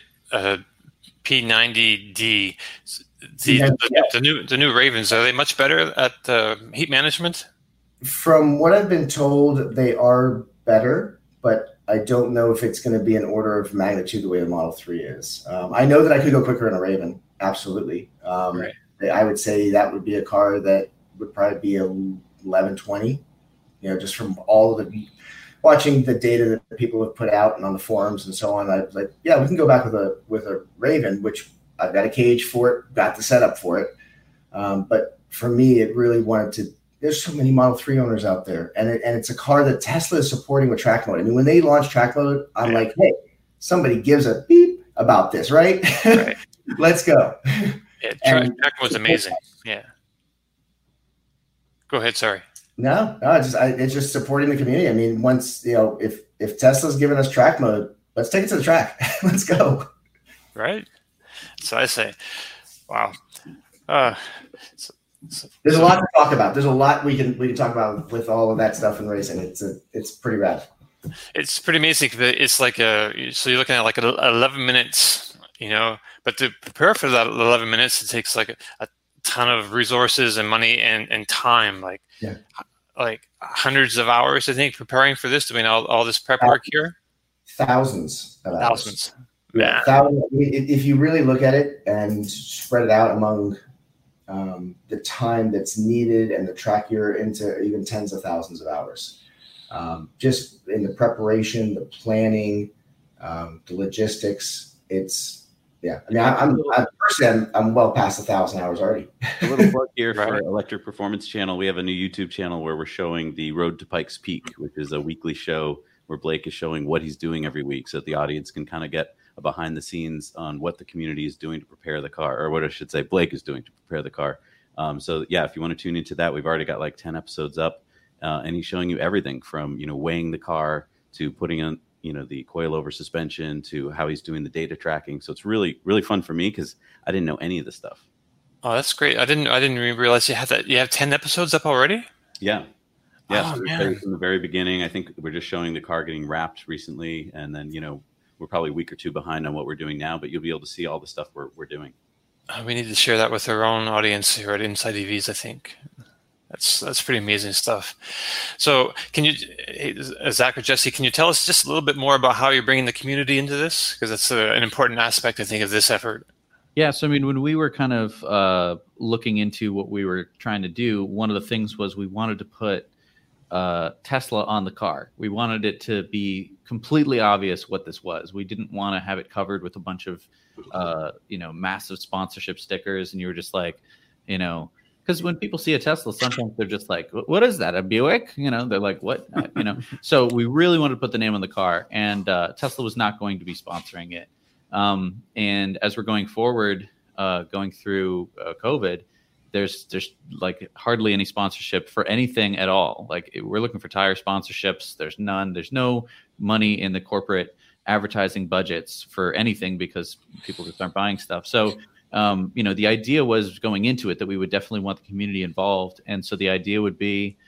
P90D. The new Ravens, are they much better at heat management? From what I've been told, they are better, but I don't know if it's going to be an order of magnitude the way the Model 3 is. I know that I could go quicker in a Raven, absolutely. Right. I would say that would be a car that would probably be 1120, just from all of the watching the data that people have put out and on the forums and so on. I was like, yeah, we can go back with a Raven, which I've got a cage for it, got the setup for it. But for me, it really there's so many Model 3 owners out there, and it's a car that Tesla is supporting with track mode. I mean, when they launched track mode, I'm like, hey, somebody gives a beep about this, right? Let's go. Yeah, track mode's amazing. Yeah. Go ahead. Sorry. No, it's just supporting the community. I mean, once, if Tesla's giving us track mode, let's take it to the track. Let's go. Right. So I say, wow. There's a lot to talk about. There's a lot we can talk about with all of that stuff in racing. It's pretty rad. It's pretty amazing. It's like so you're looking at like 11 minutes, but to prepare for that 11 minutes, it takes like a ton of resources and money and time. Like, like hundreds of hours, I think, preparing for this, doing all this prep work here? Thousands of hours. Thousands. Yeah, thousands. If you really look at it and spread it out among the time that's needed and the track, you're into even tens of thousands of hours. Just in the preparation, the planning, the logistics. I mean, I'm well past 1,000 hours already. A little plug here for Electric Performance Channel. We have a new YouTube channel where we're showing the Road to Pikes Peak, which is a weekly show where Blake is showing what he's doing every week, so that the audience can kind of get a behind the scenes on what the community is doing to prepare the car, or what I should say, Blake is doing to prepare the car. So yeah, if you want to tune into that, we've already got like 10 episodes up, and he's showing you everything from, weighing the car to putting on, the coilover suspension to how he's doing the data tracking. So it's really, really fun for me because I didn't know any of this stuff. Oh, that's great. I didn't even realize you had that. You have 10 episodes up already? Yeah. Yeah. Oh, so from the very beginning, I think we're just showing the car getting wrapped recently. And then, we're probably a week or two behind on what we're doing now, but you'll be able to see all the stuff we're doing. We need to share that with our own audience here at Inside EVs, I think. That's pretty amazing stuff. So can you, Zach or Jesse, can you tell us just a little bit more about how you're bringing the community into this? Because that's an important aspect, I think, of this effort. Yeah. So, I mean, when we were kind of looking into what we were trying to do, one of the things was we wanted to put Tesla on the car. We wanted it to be completely obvious what this was. We didn't want to have it covered with a bunch of, massive sponsorship stickers. And you were just like, because when people see a Tesla, sometimes they're just like, what is that? A Buick? They're like, what? So we really wanted to put the name on the car, and Tesla was not going to be sponsoring it. And as we're going forward, going through COVID, there's like hardly any sponsorship for anything at all. Like we're looking for tire sponsorships. There's none. There's no money in the corporate advertising budgets for anything because people just aren't buying stuff. So, the idea was going into it that we would definitely want the community involved. And so the idea would be,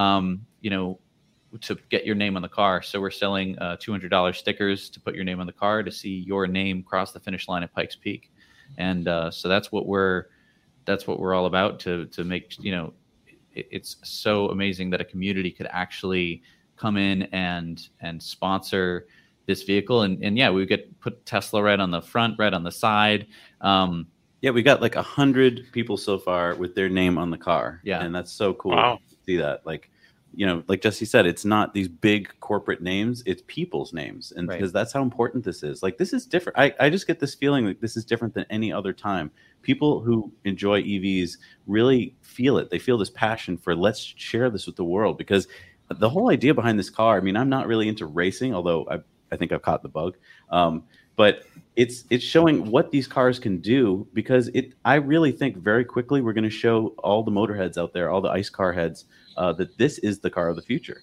to get your name on the car. So we're selling $200 stickers to put your name on the car to see your name cross the finish line at Pikes Peak. And so that's what we're all about, to make, it's so amazing that a community could actually come in and sponsor this vehicle. And yeah, we put Tesla right on the front, right on the side. Yeah, we got like 100 people so far with their name on the car. Yeah. And that's so cool to see that. Like, like Jesse said, it's not these big corporate names, it's people's names. And because that's how important this is. Like, this is different. I just get this feeling like this is different than any other time. People who enjoy EVs really feel it. They feel this passion for, let's share this with the world. Because the whole idea behind this car, I mean, I'm not really into racing, although I think I've caught the bug. But it's showing what these cars can do, because I really think very quickly we're going to show all the motorheads out there, all the ICE car heads, that this is the car of the future.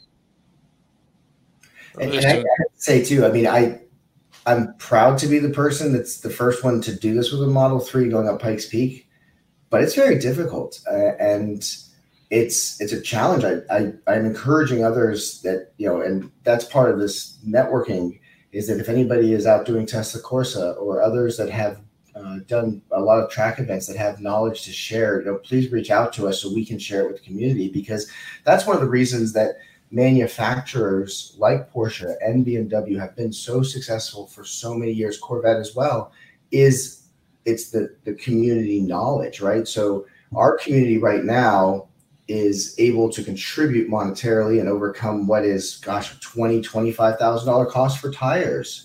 And I have to say too, I mean, I'm proud to be the person that's the first one to do this with a Model 3 going up Pikes Peak, but it's very difficult, and it's a challenge. I'm encouraging others that, and that's part of this networking, is that if anybody is out doing Tesla Corsa or others that have done a lot of track events that have knowledge to share, please reach out to us so we can share it with the community, because that's one of the reasons that manufacturers like Porsche and BMW have been so successful for so many years, Corvette as well, is it's the community knowledge, right? So our community right now is able to contribute monetarily and overcome what is, $25,000 cost for tires,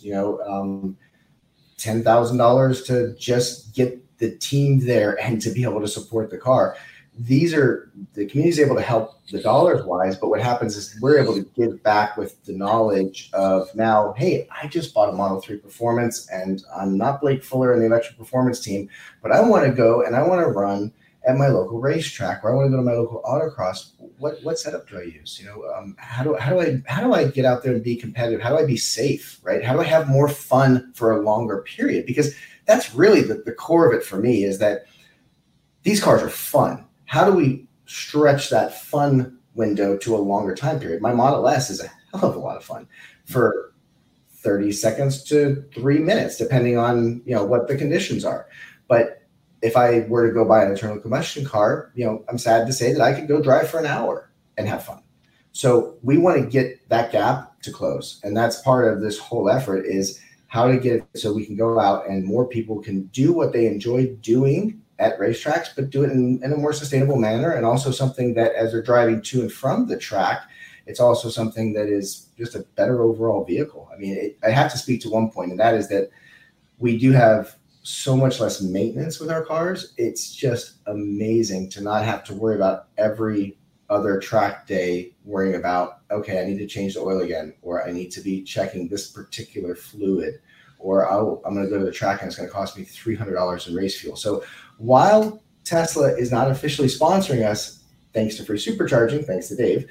$10,000 to just get the team there and to be able to support the car. The community is able to help the dollars wise, but what happens is we're able to give back with the knowledge of now, hey, I just bought a Model 3 Performance and I'm not Blake Fuller in the electric performance team, but I want to go and I want to run at my local racetrack, or I want to go to my local autocross. What setup do I use? How do I get out there and be competitive? How do I be safe, right? How do I have more fun for a longer period? Because that's really the core of it for me, is that these cars are fun. How do we stretch that fun window to a longer time period? My Model S is a hell of a lot of fun for 30 seconds to 3 minutes, depending on what the conditions are. But if I were to go buy an internal combustion car, I'm sad to say that I could go drive for an hour and have fun. So we want to get that gap to close. And that's part of this whole effort, is how to get it so we can go out and more people can do what they enjoy doing at racetracks, but do it in a more sustainable manner, and also something that as they're driving to and from the track, it's also something that is just a better overall vehicle. I mean, I have to speak to one point, and that is that we do have so much less maintenance with our cars. It's just amazing to not have to worry about every other track day worrying about, okay, I need to change the oil again, or I need to be checking this particular fluid, or I'm going to go to the track and it's going to cost me $300 in race fuel. So while Tesla is not officially sponsoring us, thanks to free supercharging, thanks to Dave,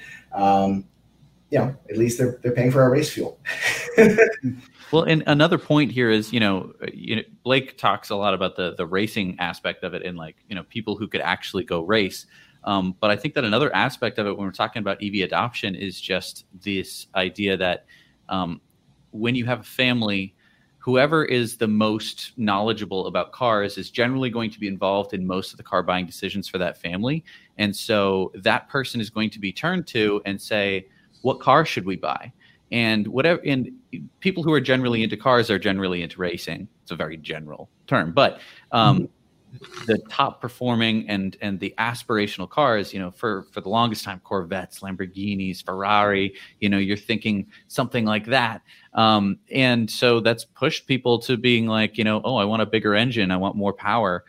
at least they're paying for our race fuel. Well, and another point here is, Blake talks a lot about the racing aspect of it, and people who could actually go race. But I think that another aspect of it when we're talking about EV adoption is just this idea that when you have a family, whoever is the most knowledgeable about cars is generally going to be involved in most of the car buying decisions for that family. And so that person is going to be turned to and say, what car should we buy? And people who are generally into cars are generally into racing. It's a very general term, but the top performing and the aspirational cars, for the longest time, Corvettes, Lamborghinis, Ferrari, you're thinking something like that. And so that's pushed people to being like, oh, I want a bigger engine. I want more power.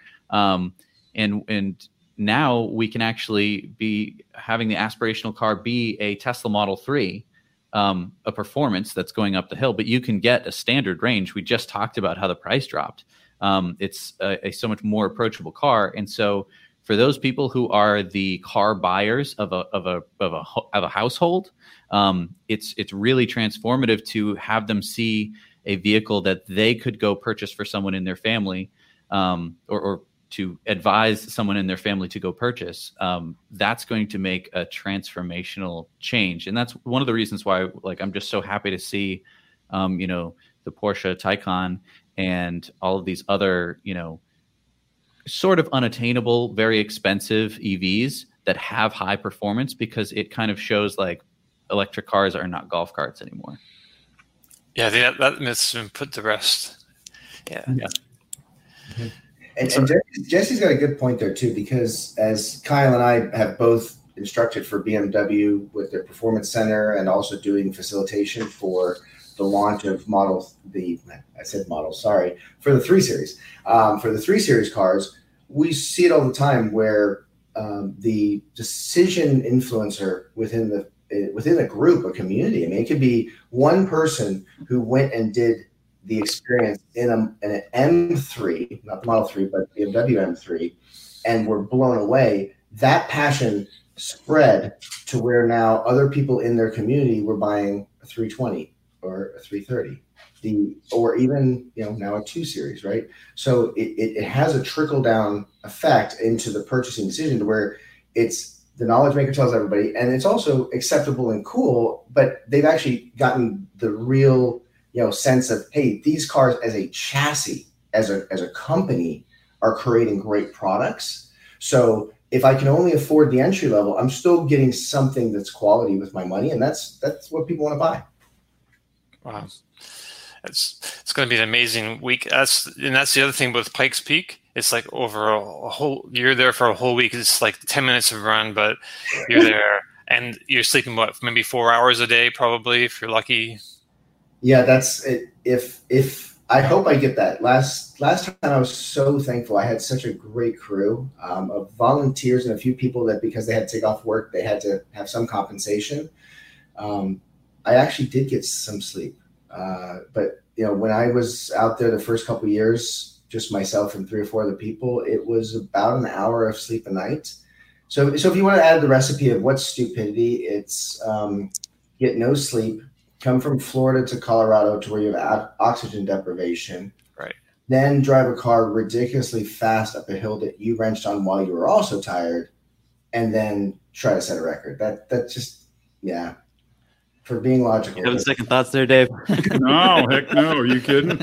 And now we can actually be having the aspirational car be a Tesla Model 3, a performance that's going up the hill, but you can get a standard range. We just talked about how the price dropped. It's a so much more approachable car. And so for those people who are the car buyers of a household, it's really transformative to have them see a vehicle that they could go purchase for someone in their family, or to advise someone in their family to go purchase. That's going to make a transformational change. And that's one of the reasons why, I'm just so happy to see, the Porsche Taycan and all of these other, sort of unattainable, very expensive EVs that have high performance, because it kind of shows electric cars are not golf carts anymore. Yeah, I think that myth's been put to rest. Yeah. Mm-hmm. And Jesse's got a good point there too, because as Kyle and I have both instructed for BMW with their performance center and also doing facilitation for the launch of for the 3 Series. For the 3 Series cars, we see it all the time where the decision influencer within a group, a community, I mean, it could be one person who went and did the experience in an M3, not the Model 3, but the BMW M3, and were blown away. That passion spread to where now other people in their community were buying a 320 or a 330, or even now a 2 Series, right? So it has a trickle down effect into the purchasing decision, to where it's the knowledge maker tells everybody, and it's also acceptable and cool. But they've actually gotten the real sense of, hey, these cars as a chassis, as a company, are creating great products. So if I can only afford the entry level, I'm still getting something that's quality with my money, and that's what people want to buy. Wow, it's going to be an amazing week. That's the other thing with Pikes Peak. It's over a whole. You're there for a whole week. It's 10 minutes of run, but you're there and you're sleeping maybe 4 hours a day, probably, if you're lucky. Yeah, that's it. If I hope I get that. Last time I was so thankful. I had such a great crew of volunteers and a few people that, because they had to take off work, they had to have some compensation. I actually did get some sleep, but when I was out there the first couple of years, just myself and 3 or 4 other people, it was about an hour of sleep a night. So if you want to add the recipe of what's stupidity, it's get no sleep. Come from Florida to Colorado to where you have oxygen deprivation. Right. Then drive a car ridiculously fast up a hill that you wrenched on while you were also tired, and then try to set a record. That's just, yeah. For being logical. You have second thoughts there, Dave? No, heck no. Are you kidding?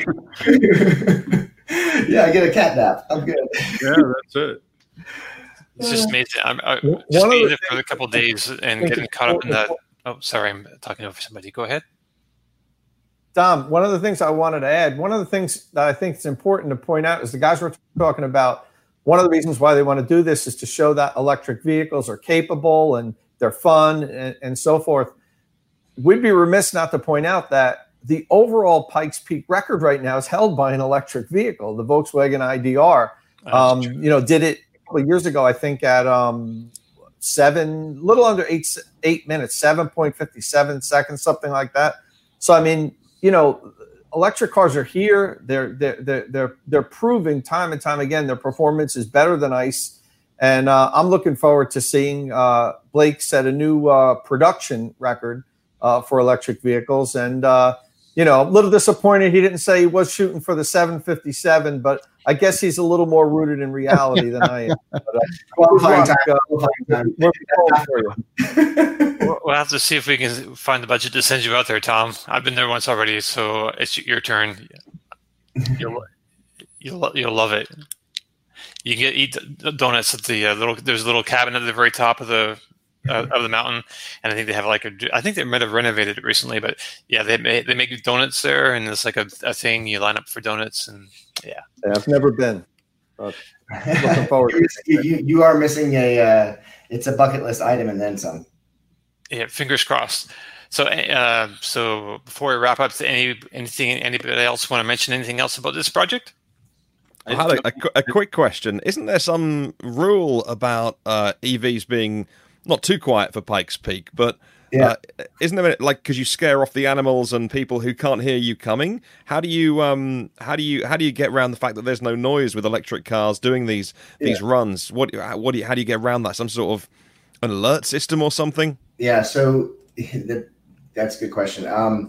Yeah, I get a cat nap. I'm good. Yeah, that's it. It's just amazing. I'm One just of being the there for a couple of days and getting caught up in that. Oh, sorry, I'm talking over somebody. Go ahead. Dom, one of the things I wanted to add, one of the things that I think is important to point out is the guys were talking about one of the reasons why they want to do this is to show that electric vehicles are capable and they're fun and so forth. We'd be remiss not to point out that the overall Pikes Peak record right now is held by an electric vehicle, the Volkswagen IDR. Did it a couple of years ago, I think, at little under 8 minutes, 7.57 seconds, something like that. So, I mean, electric cars are here. They're proving time and time again their performance is better than ICE. And I'm looking forward to seeing Blake set a new production record for electric vehicles. And, a little disappointed he didn't say he was shooting for the 757, but I guess he's a little more rooted in reality than I am. But, we'll find time. For you. We'll have to see if we can find the budget to send you out there, Tom. I've been there once already, so it's your turn. You'll love it. You can eat donuts at the there's a little cabin at the very top of the mountain, and I think they have I think they might have renovated it recently, but yeah, they make donuts there, and it's like a thing you line up for donuts, and yeah. I've never been. Looking forward. You are missing it's a bucket list item and then some. Yeah, fingers crossed. So, before we wrap up, anybody else want to mention anything else about this project? I had a quick question. Isn't there some rule about EVs being not too quiet for Pikes Peak, but isn't there because you scare off the animals and people who can't hear you coming? How do you get around the fact that there's no noise with electric cars doing these runs? How do you get around that? Some sort of an alert system or something? Yeah, so that's a good question.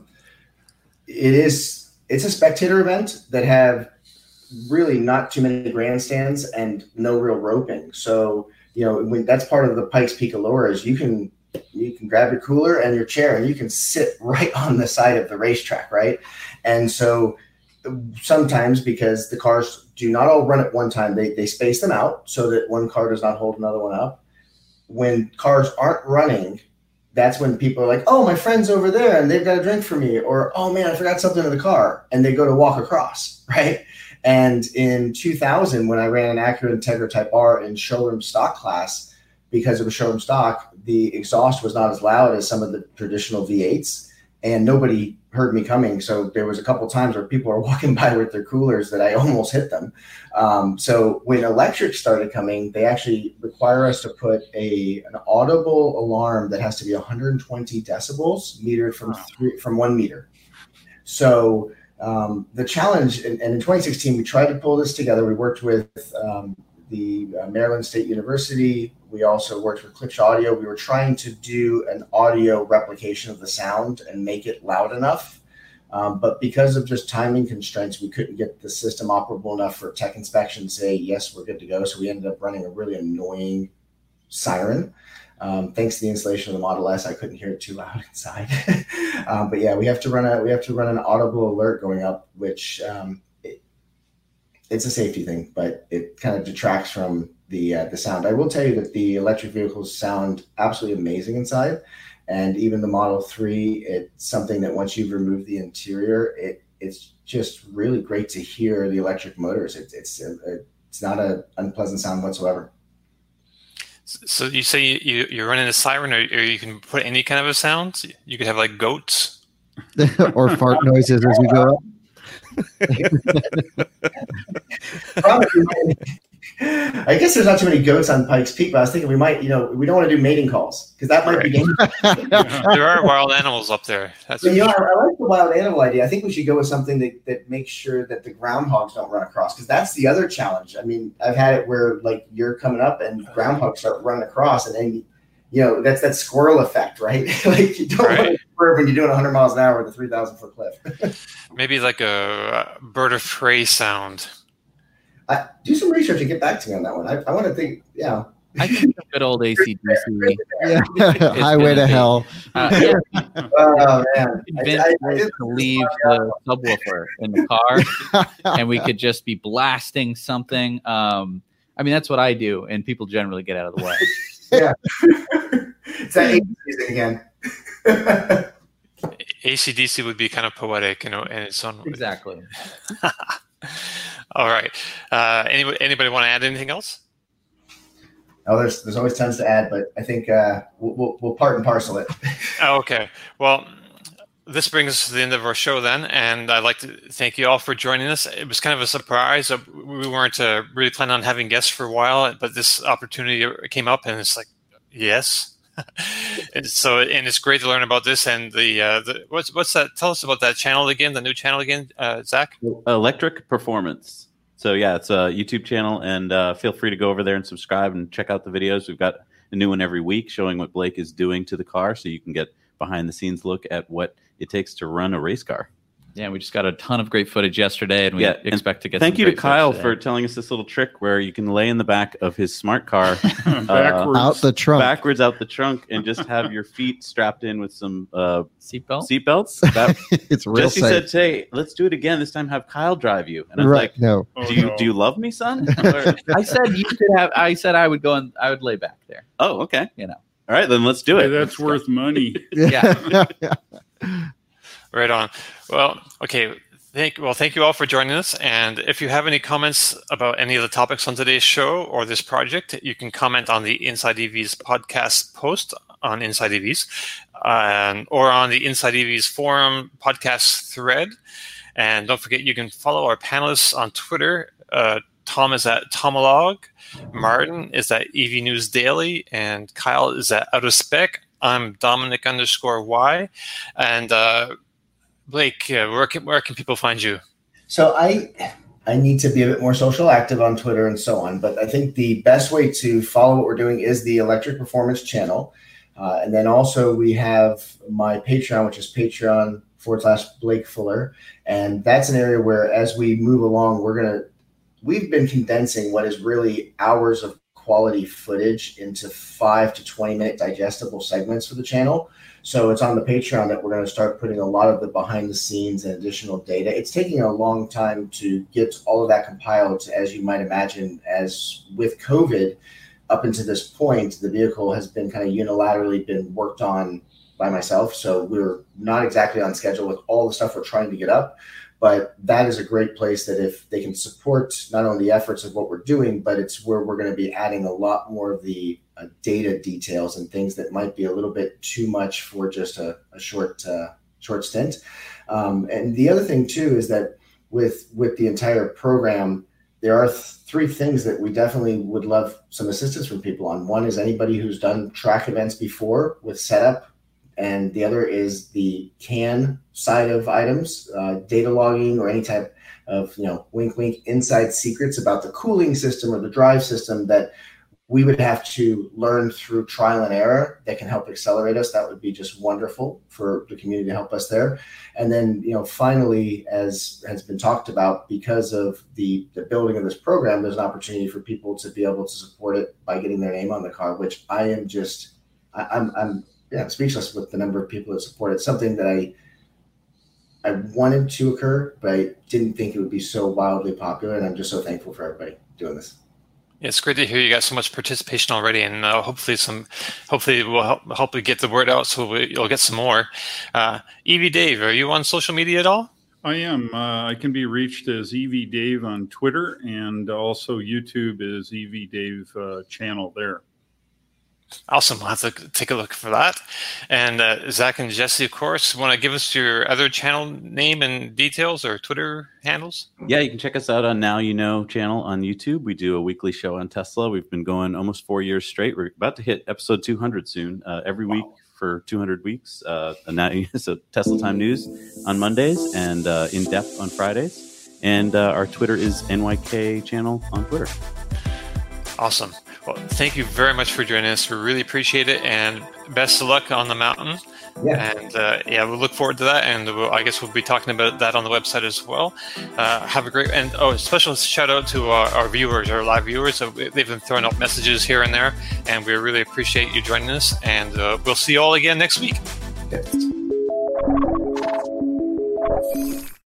It's a spectator event that have really not too many grandstands and no real roping. So, when that's part of the Pikes Peak allure is you can grab your cooler and your chair and you can sit right on the side of the racetrack, right? And so sometimes because the cars do not all run at one time, they space them out so that one car does not hold another one up. When cars aren't running, that's when people are like, oh, my friend's over there and they've got a drink for me. Or, oh, man, I forgot something in the car. And they go to walk across, right? And in 2000, when I ran an Acura Integra Type R in showroom stock class, because it was showroom stock, the exhaust was not as loud as some of the traditional V8s. And nobody heard me coming. So there was a couple times where people were walking by with their coolers that I almost hit them. So when electric started coming, they actually require us to put an audible alarm that has to be 120 decibels metered from 1 meter. So the challenge, and in 2016, we tried to pull this together. We worked with the Maryland State University. We also worked with Klipsch Audio. We were trying to do an audio replication of the sound and make it loud enough. But because of just timing constraints, we couldn't get the system operable enough for tech inspection to say, yes, we're good to go. So we ended up running a really annoying siren. Thanks to the installation of the Model S, I couldn't hear it too loud inside. But yeah, we have to run an audible alert going up, which it's a safety thing, but it kind of detracts from the sound. I will tell you that the electric vehicles sound absolutely amazing inside, and even the Model 3, it's something that once you've removed the interior, it's just really great to hear the electric motors. It's not an unpleasant sound whatsoever. So you say you're running a siren, or you can put any kind of a sound? You could have like goats? Or fart noises as we go up. I guess there's not too many goats on Pikes Peak, but I was thinking we might, we don't want to do mating calls because that might be dangerous. There are wild animals up there. I like the wild animal idea. I think we should go with something that makes sure that the groundhogs don't run across, because that's the other challenge. I mean, I've had it where like you're coming up and groundhogs start running across, and then that's that squirrel effect, right? Like you don't want to swerve when you're doing 100 miles an hour with a 3,000-foot cliff. Maybe like a bird of prey sound. Do some research and get back to me on that one. I want to think, I think good old AC/DC. Highway to hell. Oh man! To leave the subwoofer in the car, and we could just be blasting something. I mean, that's what I do, and people generally get out of the way. Yeah. It's that 80s music again. AC/DC would be kind of poetic, in its own way. Exactly. All right. Anybody want to add anything else? Oh, there's always tons to add, but I think we'll part and parcel it. Oh, okay. Well, this brings us to the end of our show then, and I'd like to thank you all for joining us. It was kind of a surprise. We weren't really planning on having guests for a while, but this opportunity came up, and it's like, yes. And it's great to learn about this. And the what's that? Tell us about that channel again, the new channel again, Zach. Electric Performance. So yeah, it's a YouTube channel, and feel free to go over there and subscribe and check out the videos. We've got a new one every week showing what Blake is doing to the car, so you can get behind the scenes look at what it takes to run a race car. Yeah, we just got a ton of great footage yesterday, and we expect to get. Thank you to Kyle for telling us this little trick where you can lay in the back of his smart car, out the trunk, backwards out the trunk, and just have your feet strapped in with some seatbelts. It's real Jesse safe. said, "Hey, let's do it again. This time, have Kyle drive you." And I was like, "No, do you love me, son?" I said you could have. I said I would go and I would lay back there. Oh, okay. You know. All right, then let's do it. Hey, that's worth money. Yeah. Right on. Well, okay. Thank you all for joining us. And if you have any comments about any of the topics on today's show or this project, you can comment on the Inside EVs podcast post on Inside EVs, or on the Inside EVs forum podcast thread. And don't forget, you can follow our panelists on Twitter. Tom is at Tomolog, Martin is at EV News Daily, and Kyle is at Out of Spec. I'm Dominic_Y. And Blake, where can people find you? So I need to be a bit more social active on Twitter and so on, but I think the best way to follow what we're doing is the Electric Performance channel. And then also we have my Patreon, which is Patreon/Blake Fuller. And that's an area where as we move along, we've been condensing what is really hours of quality footage into 5 to 20 minute digestible segments for the channel. So it's on the Patreon that we're going to start putting a lot of the behind the scenes and additional data. It's taking a long time to get all of that compiled, as you might imagine, as with COVID up until this point, the vehicle has been kind of unilaterally been worked on by myself. So we're not exactly on schedule with all the stuff we're trying to get up. But that is a great place that if they can support not only the efforts of what we're doing, but it's where we're going to be adding a lot more of the data details and things that might be a little bit too much for just a short stint. And the other thing, too, is that with the entire program, there are 3 things that we definitely would love some assistance from people on. One is anybody who's done track events before with setup. And the other is the CAN side of items, data logging or any type of, wink, wink, inside secrets about the cooling system or the drive system that we would have to learn through trial and error that can help accelerate us. That would be just wonderful for the community to help us there. And then, finally, as has been talked about, because of the building of this program, there's an opportunity for people to be able to support it by getting their name on the car, which I'm speechless with the number of people that support it. Something that I wanted to occur, but I didn't think it would be so wildly popular. And I'm just so thankful for everybody doing this. Yeah, it's great to hear you got so much participation already, and hopefully we'll help you get the word out, so you'll get some more. EV Dave, are you on social media at all? I am. I can be reached as EV Dave on Twitter, and also YouTube is EV Dave channel there. Awesome. We'll have to take a look for that. And Zach and Jesse, of course, want to give us your other channel name and details or Twitter handles? Yeah, you can check us out on Now You Know channel on YouTube. We do a weekly show on Tesla. We've been going almost 4 years straight. We're about to hit episode 200 soon, every week for 200 weeks. So Tesla Time News on Mondays and In Depth on Fridays. And our Twitter is NYK channel on Twitter. Awesome. Well, thank you very much for joining us. We really appreciate it, and best of luck on the mountain. Yeah. And we'll look forward to that, and I guess we'll be talking about that on the website as well. Have a great, and special shout out to our viewers, our live viewers. So they've been throwing up messages here and there, and we really appreciate you joining us, and we'll see you all again next week. Okay.